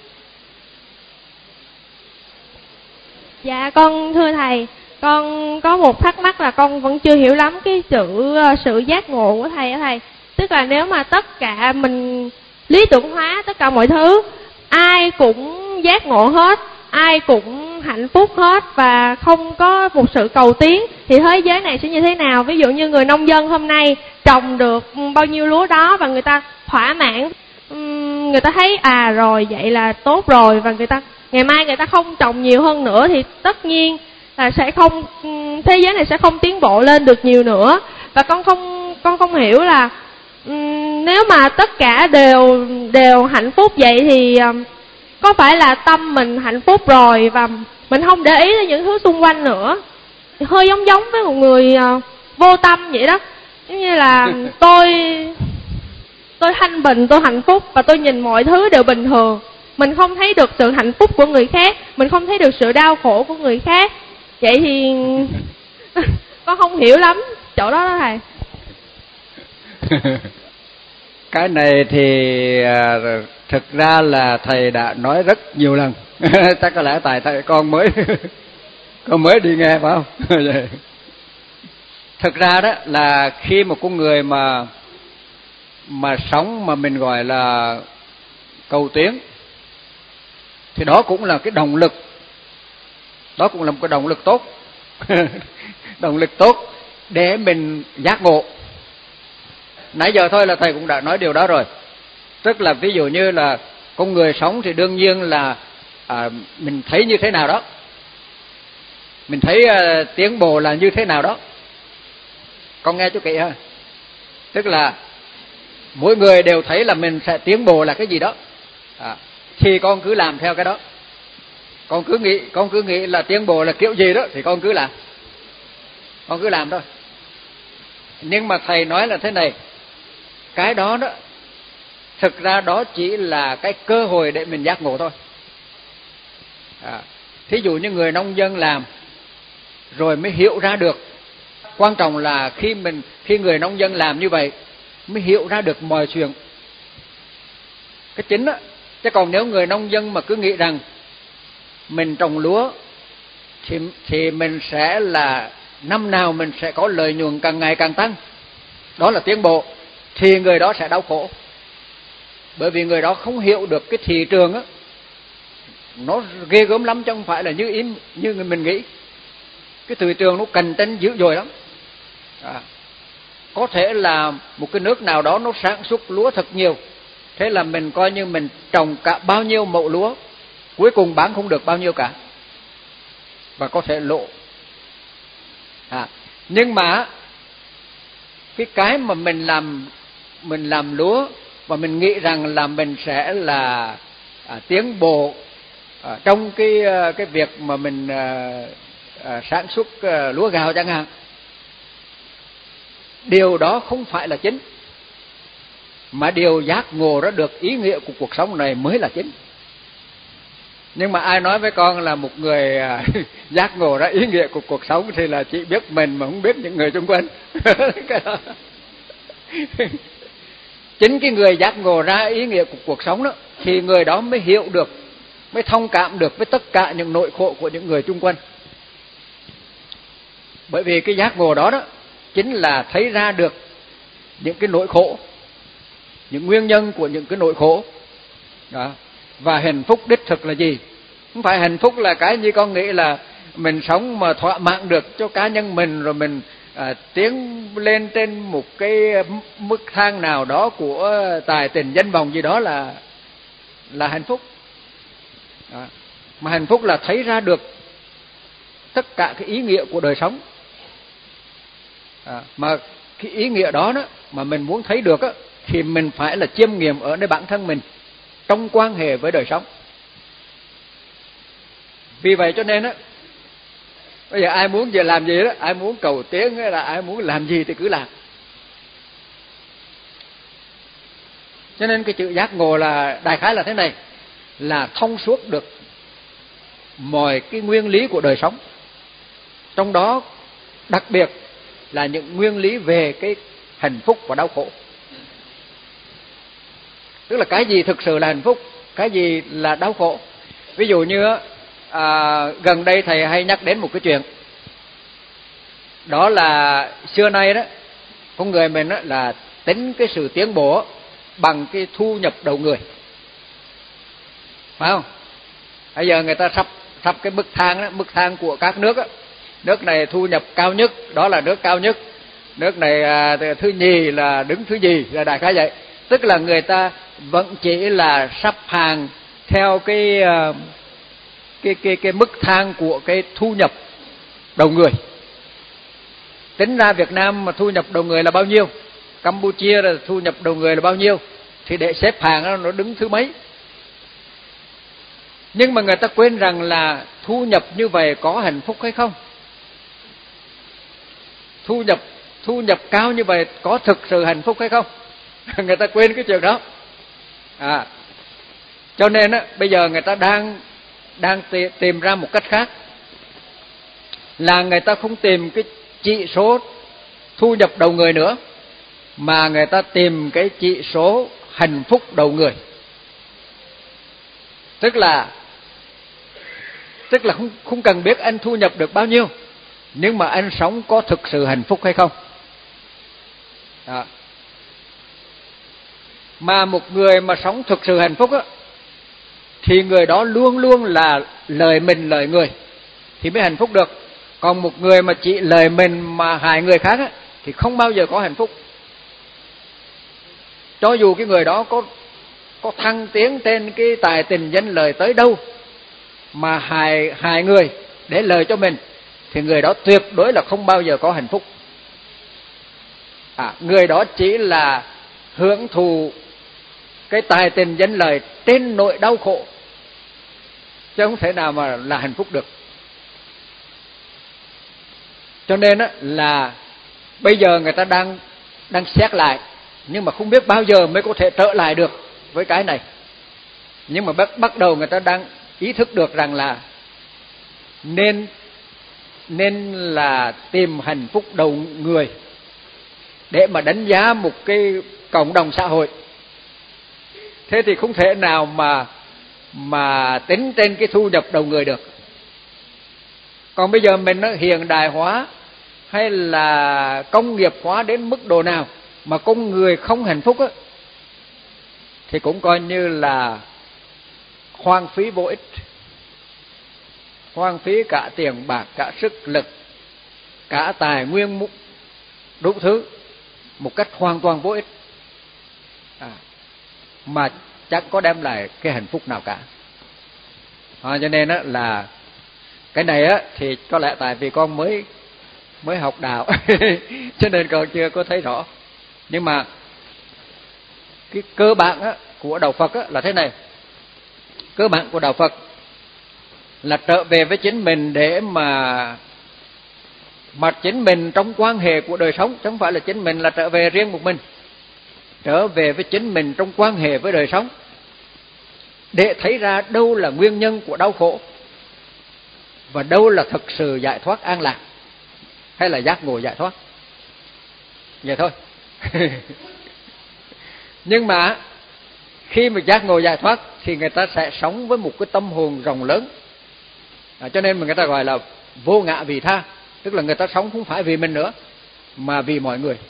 Dạ con thưa thầy, con có một thắc mắc là con vẫn chưa hiểu lắm cái sự giác ngộ của thầy á thầy. Tức là nếu mà tất cả mình lý tưởng hóa tất cả mọi thứ, ai cũng giác ngộ hết, ai cũng không hạnh phúc hết và không có một sự cầu tiến, thì thế giới này sẽ như thế nào? Ví dụ như người nông dân hôm nay trồng được bao nhiêu lúa đó và người ta thỏa mãn, người ta thấy rồi vậy là tốt rồi, và ngày mai người ta không trồng nhiều hơn nữa thì tất nhiên là sẽ không, thế giới này sẽ không tiến bộ lên được nhiều nữa. Và con không hiểu là nếu mà tất cả đều hạnh phúc vậy thì có phải là tâm mình hạnh phúc rồi và mình không để ý đến những thứ xung quanh nữa? Hơi giống với một người vô tâm vậy đó. Giống như là tôi thanh bình, tôi hạnh phúc và tôi nhìn mọi thứ đều bình thường. Mình không thấy được sự hạnh phúc của người khác, mình không thấy được sự đau khổ của người khác. Vậy thì con không hiểu lắm chỗ đó thầy. Cái này thì thực ra là thầy đã nói rất nhiều lần. Chắc có lẽ tại thầy con mới đi nghe phải không? Thực ra đó là khi một con người mà sống mà mình gọi là cầu tiến, thì đó cũng là cái động lực, đó cũng là một cái động lực tốt. Động lực tốt để mình giác ngộ. Nãy giờ thôi là thầy cũng đã nói điều đó rồi. Tức là ví dụ như là con người sống thì đương nhiên là mình thấy như thế nào đó, mình thấy tiến bộ là như thế nào đó. Con nghe chú kỹ ha. Tức là mỗi người đều thấy là mình sẽ tiến bộ là cái gì đó, thì con cứ làm theo cái đó. Con cứ nghĩ là tiến bộ là kiểu gì đó thì con cứ làm thôi. Nhưng mà thầy nói là thế này, cái đó đó thực ra đó chỉ là cái cơ hội để mình giác ngộ thôi. Thí dụ như người nông dân làm rồi mới hiểu ra được. Quan trọng là khi người nông dân làm như vậy mới hiểu ra được mọi chuyện. Cái chính đó. Chứ còn nếu người nông dân mà cứ nghĩ rằng mình trồng lúa thì mình sẽ là năm nào mình sẽ có lợi nhuận càng ngày càng tăng, đó là tiến bộ, thì người đó sẽ đau khổ. Bởi vì người đó không hiểu được cái thị trường á, nó ghê gớm lắm chứ không phải là như mình nghĩ. Cái thị trường nó cạnh tranh dữ dội lắm. Có thể là một cái nước nào đó nó sản xuất lúa thật nhiều, thế là mình coi như mình trồng cả bao nhiêu mẫu lúa, cuối cùng bán không được bao nhiêu cả, và có thể lỗ. Nhưng mà cái mà mình làm lúa và mình nghĩ rằng là mình sẽ là tiến bộ trong cái việc mà mình sản xuất lúa gạo chẳng hạn, điều đó không phải là chính, mà điều giác ngộ ra được ý nghĩa của cuộc sống này mới là chính. Nhưng mà ai nói với con là một người giác ngộ ra ý nghĩa của cuộc sống thì là chỉ biết mình mà không biết những người xung quanh. Chính cái người giác ngộ ra ý nghĩa của cuộc sống đó thì người đó mới hiểu được, mới thông cảm được với tất cả những nỗi khổ của những người xung quanh. Bởi vì cái giác ngộ đó chính là thấy ra được những cái nỗi khổ, những nguyên nhân của những cái nỗi khổ đó. Và hạnh phúc đích thực là gì? Không phải hạnh phúc là cái như con nghĩ là mình sống mà thỏa mãn được cho cá nhân mình, rồi mình tiến lên trên một cái mức thang nào đó của tài tình danh vọng gì đó là hạnh phúc đó. Mà hạnh phúc là thấy ra được tất cả cái ý nghĩa của đời sống. Mà cái ý nghĩa đó mà mình muốn thấy được thì mình phải là chiêm nghiệm ở nơi bản thân mình trong quan hệ với đời sống. Vì vậy cho nên bây giờ ai muốn giờ làm gì đó, ai muốn cầu tiến hay là ai muốn làm gì thì cứ làm. Cho nên cái chữ giác ngộ là đại khái là thế này, là thông suốt được mọi cái nguyên lý của đời sống, trong đó đặc biệt là những nguyên lý về cái hạnh phúc và đau khổ. Tức là cái gì thực sự là hạnh phúc, cái gì là đau khổ. Ví dụ như gần đây thầy hay nhắc đến một cái chuyện, đó là xưa nay đó con người mình là tính cái sự tiến bộ bằng cái thu nhập đầu người, phải không? Bây giờ người ta sắp cái bậc thang đó, bậc thang của các nước đó. Nước này thu nhập cao nhất, đó là nước cao nhất. Nước này thứ nhì là đứng thứ nhì, là đại khái vậy. Tức là người ta vẫn chỉ là sắp hàng theo cái mức thang của cái thu nhập đầu người. Tính ra Việt Nam mà thu nhập đầu người là bao nhiêu, Campuchia là thu nhập đầu người là bao nhiêu, thì để xếp hàng nó đứng thứ mấy. Nhưng mà người ta quên rằng là thu nhập như vậy có hạnh phúc hay không? Thu nhập cao như vậy có thực sự hạnh phúc hay không? Người ta quên cái chuyện đó. Cho nên bây giờ người ta đang tìm ra một cách khác, là người ta không tìm cái chỉ số thu nhập đầu người nữa, mà người ta tìm cái chỉ số hạnh phúc đầu người. Tức là không cần biết anh thu nhập được bao nhiêu, nhưng mà anh sống có thực sự hạnh phúc hay không. Đó. Mà một người mà sống thực sự hạnh phúc thì người đó luôn luôn là lời mình lời người thì mới hạnh phúc được. Còn một người mà chỉ lời mình mà hại người khác thì không bao giờ có hạnh phúc. Cho dù cái người đó có thăng tiến trên cái tài tình danh lời tới đâu, mà hại người để lời cho mình, thì người đó tuyệt đối là không bao giờ có hạnh phúc. Người đó chỉ là hưởng thụ cái tài tình danh lời trên nỗi đau khổ, chứ không thể nào mà là hạnh phúc được. Cho nên là bây giờ người ta đang xét lại, nhưng mà không biết bao giờ mới có thể trở lại được với cái này. Nhưng mà bắt đầu người ta đang ý thức được rằng là nên là tìm hạnh phúc đầu người để mà đánh giá một cái cộng đồng xã hội. Thế thì không thể nào mà tính trên cái thu nhập đầu người được. Còn bây giờ mình hiện đại hóa hay là công nghiệp hóa đến mức độ nào mà con người không hạnh phúc thì cũng coi như là hoang phí vô ích, hoang phí cả tiền bạc, cả sức lực, cả tài nguyên, đủ thứ một cách hoàn toàn vô ích, mà chẳng có đem lại cái hạnh phúc nào cả. Cho nên là cái này thì có lẽ tại vì con mới học đạo cho nên còn chưa có thấy rõ. Nhưng mà cái cơ bản của đạo Phật là thế này. Cơ bản của đạo Phật là trở về với chính mình để mà chính mình trong quan hệ của đời sống, chứ không phải là chính mình là trở về riêng một mình. Trở về với chính mình trong quan hệ với đời sống, để thấy ra đâu là nguyên nhân của đau khổ và đâu là thực sự giải thoát an lạc, hay là giác ngộ giải thoát. Vậy thôi. Nhưng mà khi mà giác ngộ giải thoát thì người ta sẽ sống với một cái tâm hồn rộng lớn. Cho nên mà người ta gọi là vô ngã vị tha, tức là người ta sống không phải vì mình nữa mà vì mọi người.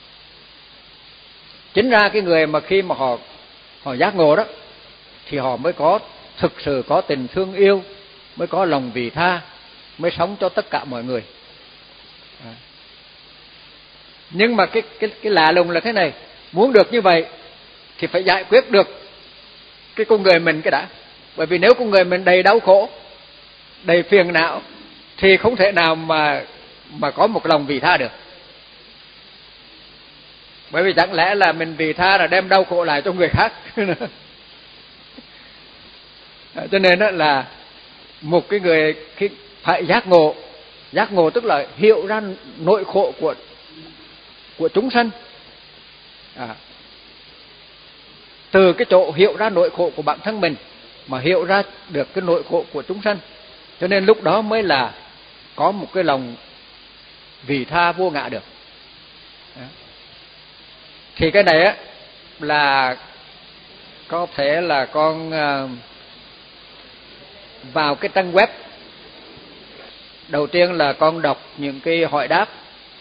Chính ra cái người mà khi mà họ giác ngộ đó thì họ mới có thực sự có tình thương yêu, mới có lòng vị tha, mới sống cho tất cả mọi người. Nhưng mà cái lạ lùng là thế này, muốn được như vậy thì phải giải quyết được cái con người mình cái đã. Bởi vì nếu con người mình đầy đau khổ, đầy phiền não thì không thể nào mà có một lòng vị tha được. Bởi vì chẳng lẽ là mình vị tha là đem đau khổ lại cho người khác. Cho nên là một cái người khi phải giác ngộ tức là hiểu ra nỗi khổ của chúng sanh. Từ cái chỗ hiểu ra nỗi khổ của bản thân mình mà hiểu ra được cái nỗi khổ của chúng sanh, cho nên lúc đó mới là có một cái lòng vị tha vô ngã được. Thì cái này là có thể là con vào cái trang web đầu tiên là con đọc những cái hỏi đáp,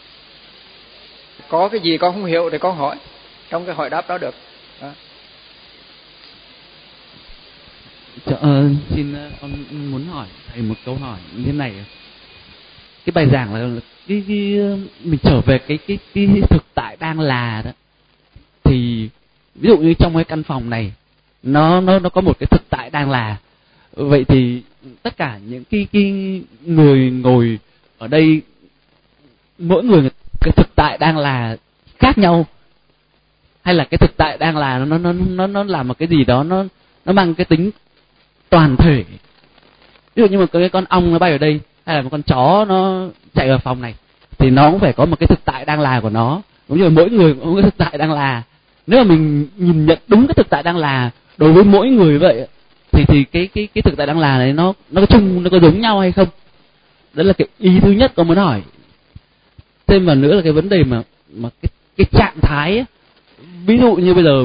có cái gì con không hiểu thì con hỏi trong cái hỏi đáp đó được. Xin con muốn hỏi thầy một câu hỏi như thế này. Cái bài giảng là cái mình trở về cái thực tại đang là đó, thì ví dụ như trong cái căn phòng này nó có một cái thực tại đang là, vậy thì tất cả những cái người ngồi ở đây, mỗi người cái thực tại đang là khác nhau, hay là cái thực tại đang là nó làm một cái gì đó nó mang cái tính toàn thể. Ví dụ như một cái con ong nó bay ở đây, hay là một con chó nó chạy vào phòng này, thì nó cũng phải có một cái thực tại đang là của nó, cũng như là mỗi người cũng có cái thực tại đang là. Nếu mà mình nhìn nhận đúng cái thực tại đang là đối với mỗi người vậy, thì cái thực tại đang là này nó có chung, nó có giống nhau hay không? Đó là cái ý thứ nhất con muốn hỏi. Thêm vào nữa là cái vấn đề mà cái trạng thái ấy. Ví dụ như bây giờ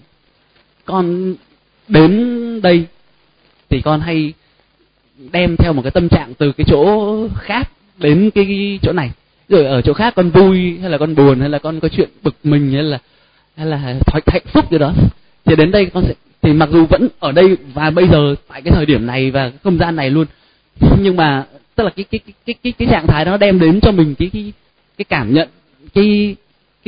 con đến đây thì con hay đem theo một cái tâm trạng từ cái chỗ khác đến cái chỗ này, rồi ở chỗ khác con vui hay là con buồn, hay là con có chuyện bực mình, hay là hạnh phúc gì đó, thì đến đây con sẽ, thì mặc dù vẫn ở đây và bây giờ tại cái thời điểm này và cái không gian này luôn, nhưng mà tức là cái trạng thái đó nó đem đến cho mình cái cảm nhận, cái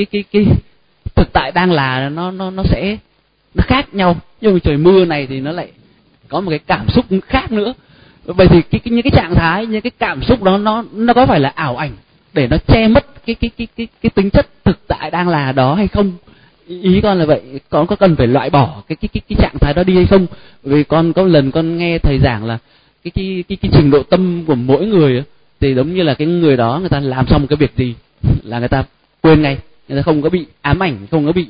thực tại đang là nó sẽ nó khác nhau. Nhưng mà trời mưa này thì nó lại có một cái cảm xúc khác nữa. Vậy thì những cái trạng thái, những cái cảm xúc đó nó có phải là ảo ảnh để nó che mất cái tính chất thực tại đang là đó hay không? Ý con là vậy. Con có cần phải loại bỏ cái trạng thái đó đi hay không? Vì con có lần con nghe thầy giảng là cái trình độ tâm của mỗi người thì giống như là cái người đó, người ta làm xong một cái việc gì là người ta quên ngay, người ta không có bị ám ảnh, không có bị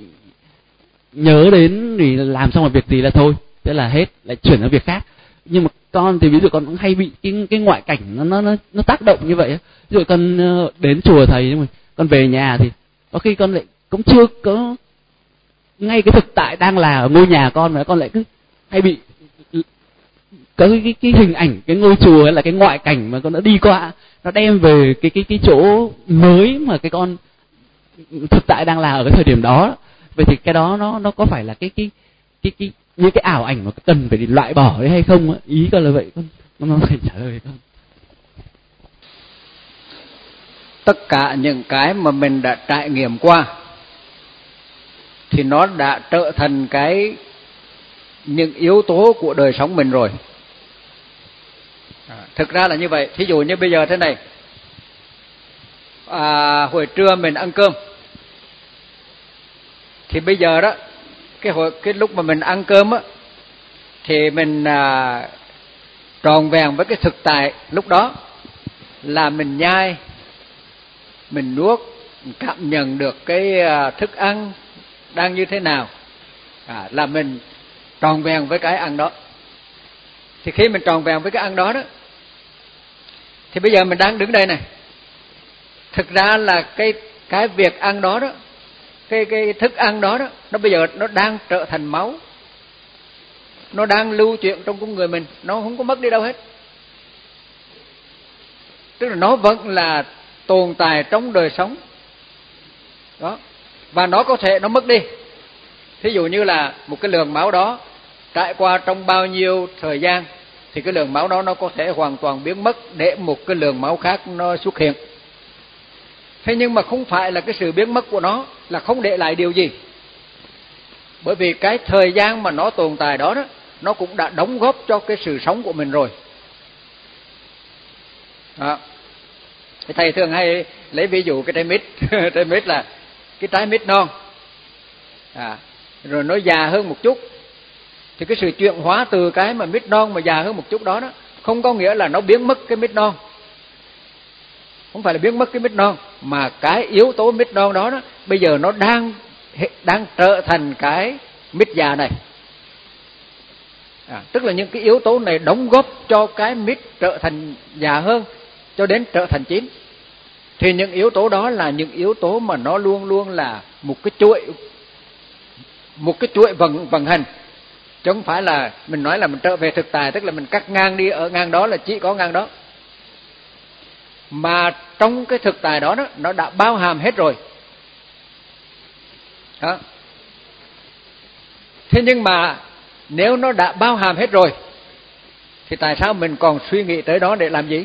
nhớ đến thì làm xong một việc gì là thôi, thế là hết, lại chuyển sang việc khác. Nhưng mà con thì ví dụ con cũng hay bị cái ngoại cảnh nó tác động như vậy. Ví dụ con đến chùa thầy, nhưng mà con về nhà thì có khi con lại cũng chưa có ngay cái thực tại đang là ở ngôi nhà con, mà con lại cứ hay bị có cái hình ảnh cái ngôi chùa hay là cái ngoại cảnh mà con đã đi qua, nó đem về cái chỗ mới mà cái con thực tại đang là ở cái thời điểm đó. Vậy thì cái đó nó có phải là cái những cái ảo ảnh mà cần phải loại bỏ đấy hay không? Ý con là vậy, con phải trả lời không? Tất cả những cái mà mình đã trải nghiệm qua thì nó đã trở thành những yếu tố của đời sống mình rồi. Thực ra là như vậy. Thí dụ như bây giờ thế này, hồi trưa mình ăn cơm, thì bây giờ đó cái lúc mà mình ăn cơm á, thì mình tròn vẹn với cái thực tại lúc đó, là mình nhai, mình nuốt, mình cảm nhận được cái thức ăn đang như thế nào, là mình tròn vẹn với cái ăn đó. Thì khi mình tròn vẹn với cái ăn đó đó, thì bây giờ mình đang đứng đây này, thực ra là cái việc ăn đó đó, cái thức ăn đó đó, nó bây giờ nó đang trở thành máu, nó đang lưu chuyển trong con người mình, nó không có mất đi đâu hết. Tức là nó vẫn là tồn tại trong đời sống đó, và nó có thể nó mất đi. Thí dụ như là một cái lượng máu đó trải qua trong bao nhiêu thời gian, thì cái lượng máu đó nó có thể hoàn toàn biến mất để một cái lượng máu khác nó xuất hiện. Thế nhưng mà không phải là cái sự biến mất của nó là không để lại điều gì, bởi vì cái thời gian mà nó tồn tại đó, nó cũng đã đóng góp cho cái sự sống của mình rồi. Thầy thường hay lấy ví dụ cái trái mít trái mít là cái trái mít non, rồi nó già hơn một chút, thì cái sự chuyển hóa từ cái mà mít non mà già hơn một chút đó, không có nghĩa là nó biến mất cái mít non, không phải là biến mất cái mít non, mà cái yếu tố mít non đó, bây giờ nó đang trở thành cái mít già này. Tức là những cái yếu tố này đóng góp cho cái mít trở thành già hơn, cho đến trở thành chín. Thì những yếu tố đó là những yếu tố mà nó luôn luôn là một cái chuỗi vận hành, chứ không phải là mình nói là mình trở về thực tại, tức là mình cắt ngang đi, ở ngang đó là chỉ có ngang đó. Mà trong cái thực tại đó, nó đã bao hàm hết rồi. Thế nhưng mà nếu nó đã bao hàm hết rồi, thì tại sao mình còn suy nghĩ tới đó để làm gì?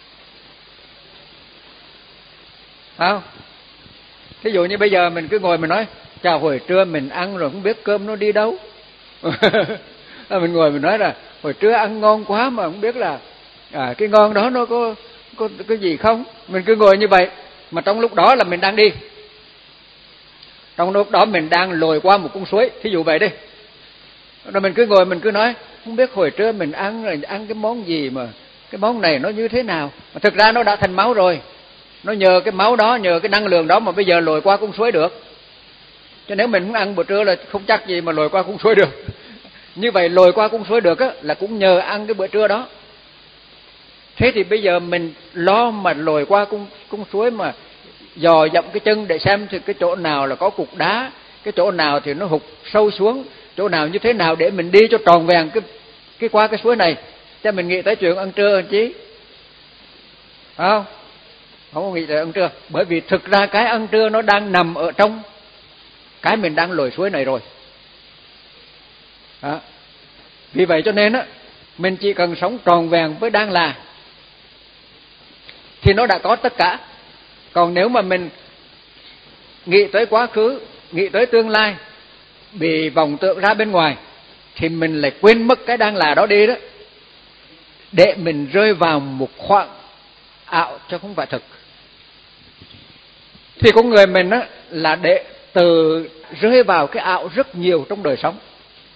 Không? Ví dụ như bây giờ mình cứ ngồi mình nói, chào hồi trưa mình ăn rồi không biết cơm nó đi đâu. Mình ngồi mình nói là hồi trưa ăn ngon quá mà không biết là cái ngon đó nó có cái gì không. Mình cứ ngồi như vậy, mà trong lúc đó là mình đang đi. Trong lúc đó mình đang lội qua một con suối, thí dụ vậy đi. Rồi mình cứ ngồi mình cứ nói, không biết hồi trưa mình ăn rồi ăn cái món gì mà cái món này nó như thế nào. Mà thực ra nó đã thành máu rồi. Nó nhờ cái máu đó, nhờ cái năng lượng đó mà bây giờ lội qua con suối được. Cho nếu mình không ăn bữa trưa là không chắc gì mà lội qua con suối được. Như vậy lội qua con suối được á, là cũng nhờ ăn cái bữa trưa đó. Thế thì bây giờ mình lo mà lội qua con suối mà dò dẫm cái chân để xem thì cái chỗ nào là có cục đá, cái chỗ nào thì nó hụt sâu xuống, chỗ nào như thế nào để mình đi cho tròn vẹn cái qua cái suối này. Cho mình nghĩ tới chuyện ăn trưa anh chí. Không có nghĩ tới ăn trưa. Bởi vì thực ra cái ăn trưa nó đang nằm ở trong cái mình đang lội suối này rồi. Đó. Vì vậy cho nên á, mình chỉ cần sống tròn vẹn với đang là thì nó đã có tất cả. Còn nếu mà mình nghĩ tới quá khứ, nghĩ tới tương lai, bị vọng tưởng ra bên ngoài, thì mình lại quên mất cái đang là đó đi đó, để mình rơi vào một khoảng ảo chứ không phải thực. Thì con người mình á, là để từ rơi vào cái ảo rất nhiều trong đời sống.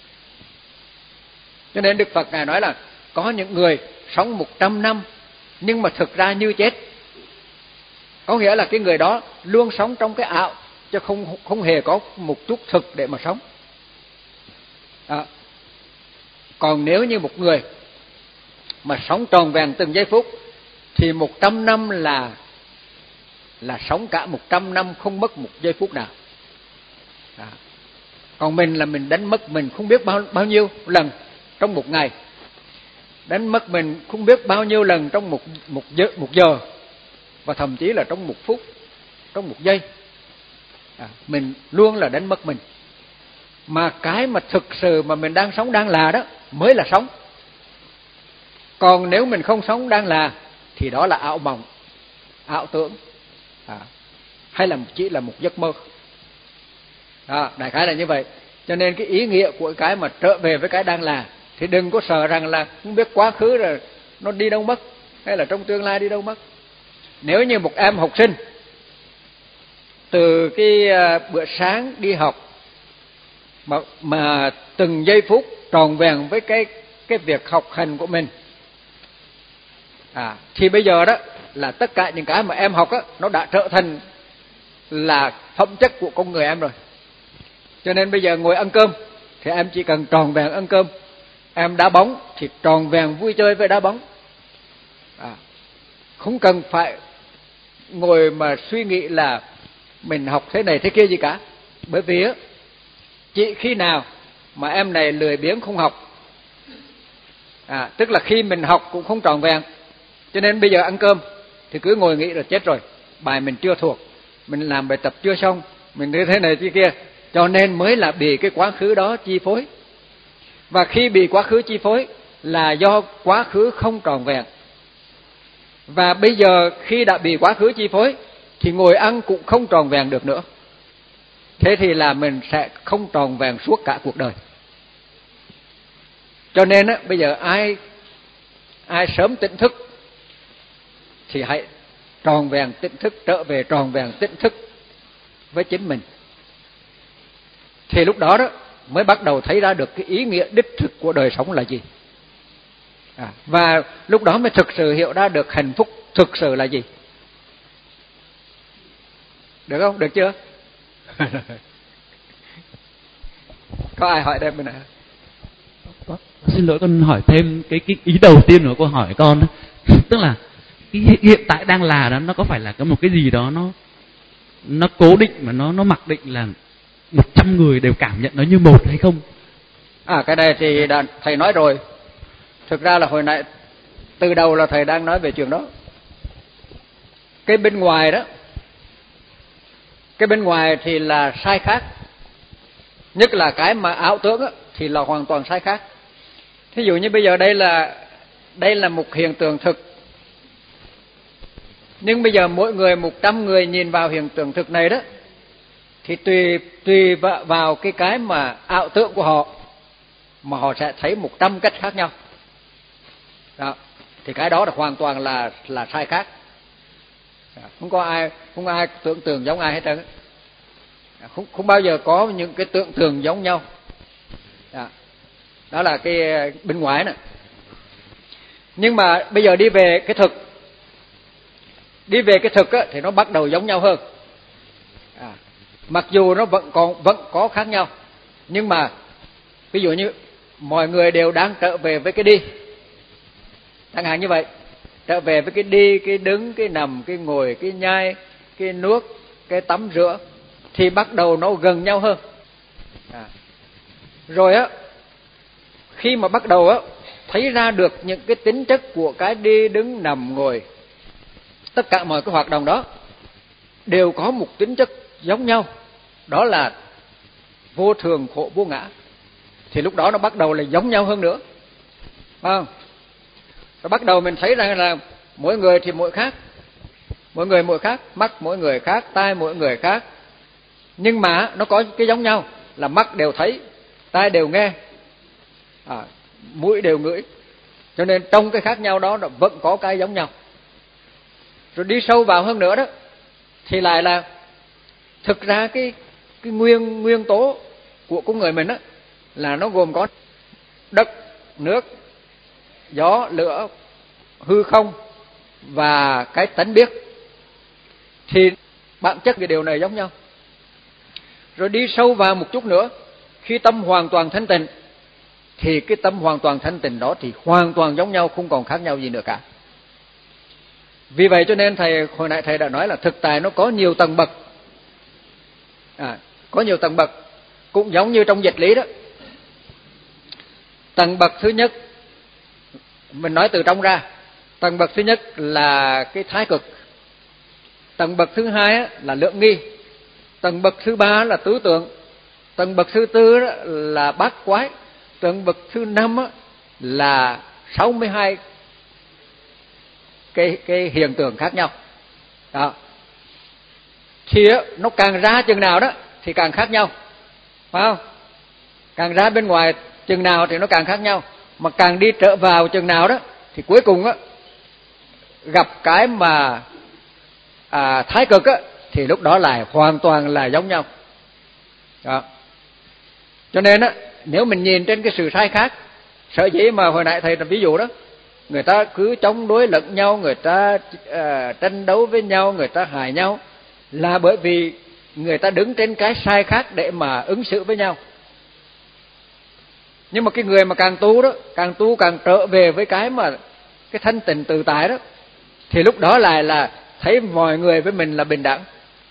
Cho nên Đức Phật Ngài nói là có những người sống 100 năm nhưng mà thực ra như chết. Có nghĩa là cái người đó luôn sống trong cái ảo chứ không hề có một chút thực để mà sống. Đó. Còn nếu như một người mà sống tròn vẹn từng giây phút thì 100 năm là sống cả 100 năm không mất một giây phút nào. Đó. Còn mình là mình đánh mất mình không biết bao nhiêu lần trong một ngày, đánh mất mình không biết bao nhiêu lần trong một giờ, và thậm chí là trong một phút, trong một giây. Mình luôn là đánh mất mình. Mà cái mà thực sự mà mình đang sống đang là đó mới là sống. Còn nếu mình không sống đang là thì đó là ảo mộng, ảo tưởng, hay là chỉ là một giấc mơ. Đại khái là như vậy. Cho nên cái ý nghĩa của cái mà trở về với cái đang là thì đừng có sợ rằng là không biết quá khứ rồi nó đi đâu mất, hay là trong tương lai đi đâu mất. Nếu như một em học sinh từ cái bữa sáng đi học mà từng giây phút tròn vẹn với cái việc học hành của mình, thì bây giờ đó là tất cả những cái mà em học á, nó đã trở thành là phẩm chất của con người em rồi. Cho nên bây giờ ngồi ăn cơm thì em chỉ cần tròn vẹn ăn cơm. Em đá bóng thì tròn vẹn vui chơi với đá bóng. Không cần phải ngồi mà suy nghĩ là mình học thế này thế kia gì cả. Bởi vì á, chỉ khi nào mà em này lười biếng không học, tức là khi mình học cũng không tròn vẹn. Cho nên bây giờ ăn cơm thì cứ ngồi nghĩ là chết rồi, bài mình chưa thuộc, mình làm bài tập chưa xong, mình như thế này thế kia. Cho nên mới là bị cái quá khứ đó chi phối. Và khi bị quá khứ chi phối là do quá khứ không tròn vẹn. Và bây giờ khi đã bị quá khứ chi phối thì ngồi ăn cũng không tròn vẹn được nữa. Thế thì là mình sẽ không tròn vẹn suốt cả cuộc đời. Cho nên á, bây giờ ai sớm tỉnh thức thì hãy tròn vẹn tỉnh thức, trở về tròn vẹn tỉnh thức với chính mình. Thì lúc đó đó mới bắt đầu thấy ra được cái ý nghĩa đích thực của đời sống là gì. Và lúc đó mới thực sự hiểu ra được hạnh phúc thực sự là gì. Được không? Được chưa? Có ai hỏi đây bên này? Xin lỗi, con hỏi thêm cái ý đầu tiên của câu hỏi con đó. Tức là cái hiện tại đang là đó, nó có phải là có một cái gì đó nó cố định mà nó mặc định là 100 người đều cảm nhận nó như một hay không? Cái này thì thầy nói rồi. Thực ra là hồi nãy từ đầu là thầy đang nói về chuyện đó. Cái bên ngoài đó, cái bên ngoài thì là sai khác. Nhất là cái mà ảo tưởng thì là hoàn toàn sai khác. Thí dụ như bây giờ đây là đây là một hiện tượng thực. Nhưng bây giờ mỗi người 100 người nhìn vào hiện tượng thực này đó, thì tùy vào cái mà ảo tưởng của họ mà họ sẽ thấy 100 cách khác nhau. Đó. Thì cái đó là hoàn toàn là sai khác. Không có ai tưởng tượng giống ai hết trơn. Không bao giờ có những cái tưởng tượng giống nhau. Đó là cái bên ngoài này. Nhưng mà bây giờ đi về cái thực á, thì nó bắt đầu giống nhau hơn. Mặc dù nó vẫn có khác nhau, nhưng mà ví dụ như mọi người đều đang trở về với cái đi, chẳng hạn như vậy, trở về với cái đi, cái đứng, cái nằm, cái ngồi, cái nhai, cái nuốt, cái tắm rửa, thì bắt đầu nó gần nhau hơn. Rồi á, khi mà bắt đầu á thấy ra được những cái tính chất của cái đi, đứng, nằm, ngồi, tất cả mọi cái hoạt động đó đều có một tính chất giống nhau, đó là vô thường, khổ, vô ngã. Thì lúc đó nó bắt đầu là giống nhau hơn nữa, phải không? Nó bắt đầu mình thấy rằng là mỗi người thì mỗi khác, mắt mỗi người khác, tai mỗi người khác, nhưng mà nó có cái giống nhau là mắt đều thấy, tai đều nghe, mũi đều ngửi. Cho nên trong cái khác nhau đó nó vẫn có cái giống nhau. Rồi đi sâu vào hơn nữa đó, thì lại là thực ra cái nguyên tố của con người mình đó là nó gồm có đất, nước, gió, lửa, hư không và cái tánh biết. Thì bản chất cái điều này giống nhau. Rồi đi sâu vào một chút nữa, khi tâm hoàn toàn thanh tịnh, thì cái tâm hoàn toàn thanh tịnh đó thì hoàn toàn giống nhau, không còn khác nhau gì nữa cả. Vì vậy cho nên hồi nãy thầy đã nói là thực tại nó có nhiều tầng bậc. Có nhiều tầng bậc, cũng giống như trong dịch lý đó. Tầng bậc thứ nhất, mình nói từ trong ra, tầng bậc thứ nhất là cái thái cực, tầng bậc thứ hai là lượng nghi, tầng bậc thứ ba là tứ tượng, tầng bậc thứ tư là bát quái, tầng bậc thứ năm là 62 cái hiện tượng khác nhau. Đó. Thì nó càng ra chừng nào đó thì càng khác nhau, phải không? Càng ra bên ngoài chừng nào thì nó càng khác nhau, mà càng đi trở vào chừng nào đó thì cuối cùng gặp cái mà thái cực thì lúc đó lại hoàn toàn là giống nhau. Đó. Cho nên nếu mình nhìn trên cái sự sai khác, sở dĩ mà hồi nãy thầy ví dụ đó, người ta cứ chống đối lẫn nhau, người ta tranh đấu với nhau, người ta hại nhau, là bởi vì người ta đứng trên cái sai khác để mà ứng xử với nhau. Nhưng mà cái người mà càng tu đó, càng trở về với cái thanh tịnh tự tại đó, thì lúc đó lại là thấy mọi người với mình là bình đẳng,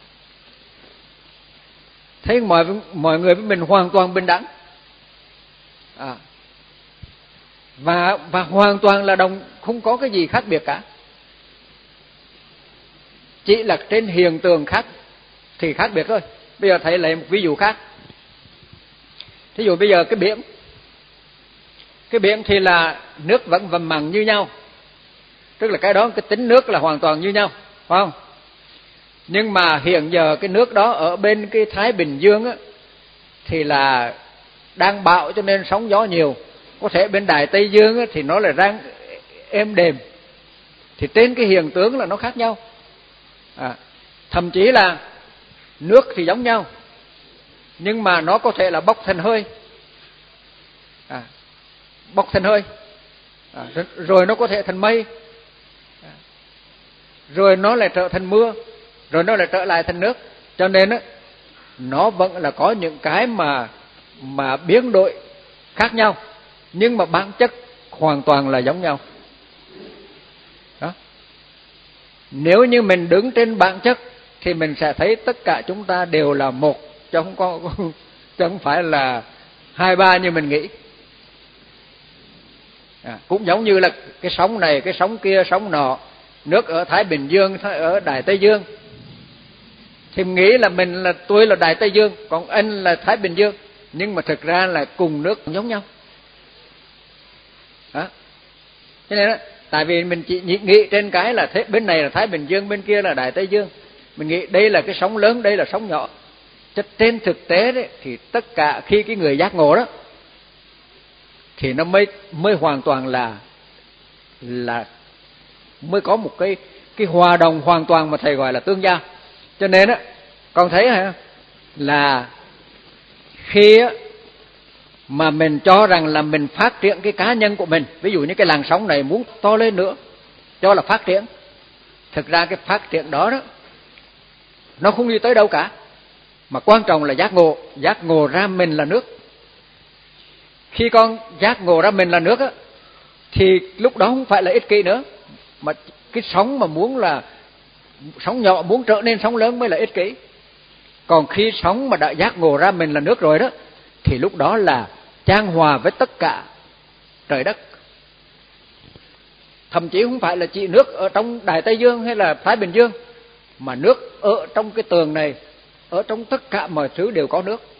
thấy mọi người với mình hoàn toàn bình đẳng, và hoàn toàn là đồng, không có cái gì khác biệt cả. Chỉ là trên hiện tượng khác thì khác biệt thôi. Bây giờ thầy lấy một ví dụ khác. Thí dụ bây giờ cái biển thì là nước vẫn vầm mặn như nhau, tức là cái đó cái tính nước là hoàn toàn như nhau, phải không? Nhưng mà hiện giờ cái nước đó ở bên cái Thái Bình Dương thì là đang bão, cho nên sóng gió nhiều. Có thể bên Đại Tây Dương thì nó là đang êm đềm. Thì trên cái hiện tướng là nó khác nhau. Thậm chí là nước thì giống nhau, nhưng mà nó có thể là bốc thành hơi, rồi nó có thể thành mây, rồi nó lại trở thành mưa, rồi nó lại trở lại thành nước. Cho nên nó vẫn là có những cái mà biến đổi khác nhau, nhưng mà bản chất hoàn toàn là giống nhau. Đó. Nếu như mình đứng trên bản chất thì mình sẽ thấy tất cả chúng ta đều là một, chứ không phải là hai ba như mình nghĩ. Cũng giống như là cái sóng này, cái sóng kia, sóng nọ, nước ở Thái Bình Dương, ở Đại Tây Dương, thì nghĩ là tôi là Đại Tây Dương, còn anh là Thái Bình Dương, nhưng mà thực ra là cùng nước giống nhau. Đó. Cho nên đó, tại vì mình chỉ nghĩ trên cái là thế, bên này là Thái Bình Dương, bên kia là Đại Tây Dương, mình nghĩ đây là cái sóng lớn, đây là sóng nhỏ. Chứ trên thực tế đấy thì tất cả khi cái người giác ngộ đó thì nó mới hoàn toàn là mới có một cái hòa đồng hoàn toàn mà thầy gọi là tương giao. Cho nên á, con thấy hả, là khi á mà mình cho rằng là mình phát triển cái cá nhân của mình, ví dụ như cái làn sóng này muốn to lên nữa, cho là phát triển. Thực ra cái phát triển đó nó không đi tới đâu cả, mà quan trọng là giác ngộ ra mình là nước. Khi con giác ngộ ra mình là nước á, thì lúc đó không phải là ích kỷ nữa, mà cái sóng mà muốn là sóng nhỏ muốn trở nên sóng lớn mới là ích kỷ. Còn khi sóng mà đã giác ngộ ra mình là nước rồi đó, thì lúc đó là chan hòa với tất cả trời đất. Thậm chí không phải là chỉ nước ở trong Đại Tây Dương hay là Thái Bình Dương, mà nước ở trong cái tường này, ở trong tất cả mọi thứ đều có nước.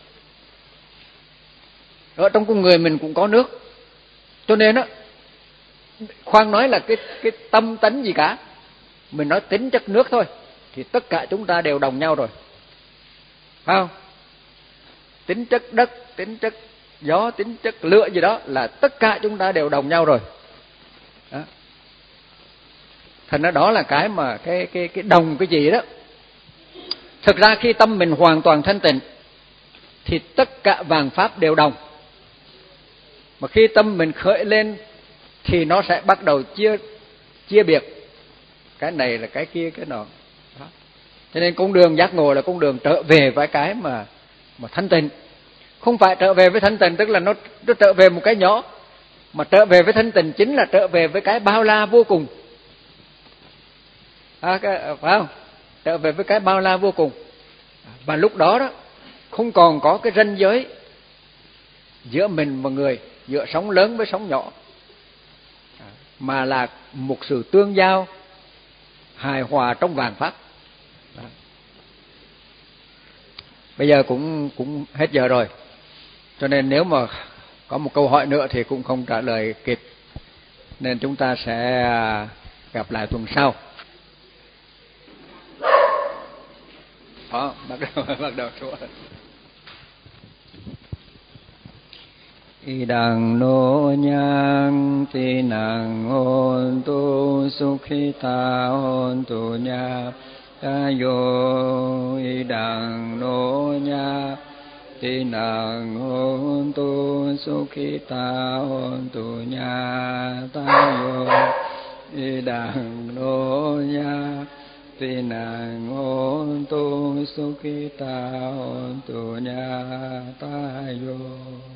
Ở trong con người mình cũng có nước. Cho nên á, khoan nói là cái tâm tánh gì cả, mình nói tính chất nước thôi, thì tất cả chúng ta đều đồng nhau rồi, phải không? Tính chất đất, tính chất gió, tính chất lửa gì đó là tất cả chúng ta đều đồng nhau rồi. Đó. Thành ra đó là cái mà cái đồng cái gì đó. Thực ra khi tâm mình hoàn toàn thanh tịnh thì tất cả vạn pháp đều đồng. Mà khi tâm mình khởi lên thì nó sẽ bắt đầu chia biệt, cái này là cái kia, cái nọ. Đó. Cho nên con đường giác ngộ là con đường trở về với cái mà thanh tịnh. Không phải trở về với thanh tịnh tức là nó trở về một cái nhỏ, mà trở về với thanh tịnh chính là trở về với cái bao la vô cùng. Phải không? Trở về với cái bao la vô cùng. Và lúc đó không còn có cái ranh giới giữa mình và người, giữa sóng lớn với sóng nhỏ, mà là một sự tương giao hài hòa trong vạn pháp. Đó. Bây giờ cũng hết giờ rồi, cho nên nếu mà có một câu hỏi nữa thì cũng không trả lời kịp, nên chúng ta sẽ gặp lại tuần sau. Đó, bắt đầu xuống. Idang no nyang tinang hontu sukhita hontu nya tayo. Idang no nya tinang hontu sukhita hontu nya tayo. Idang no nya tinang hontu sukhita hontu nya tayo.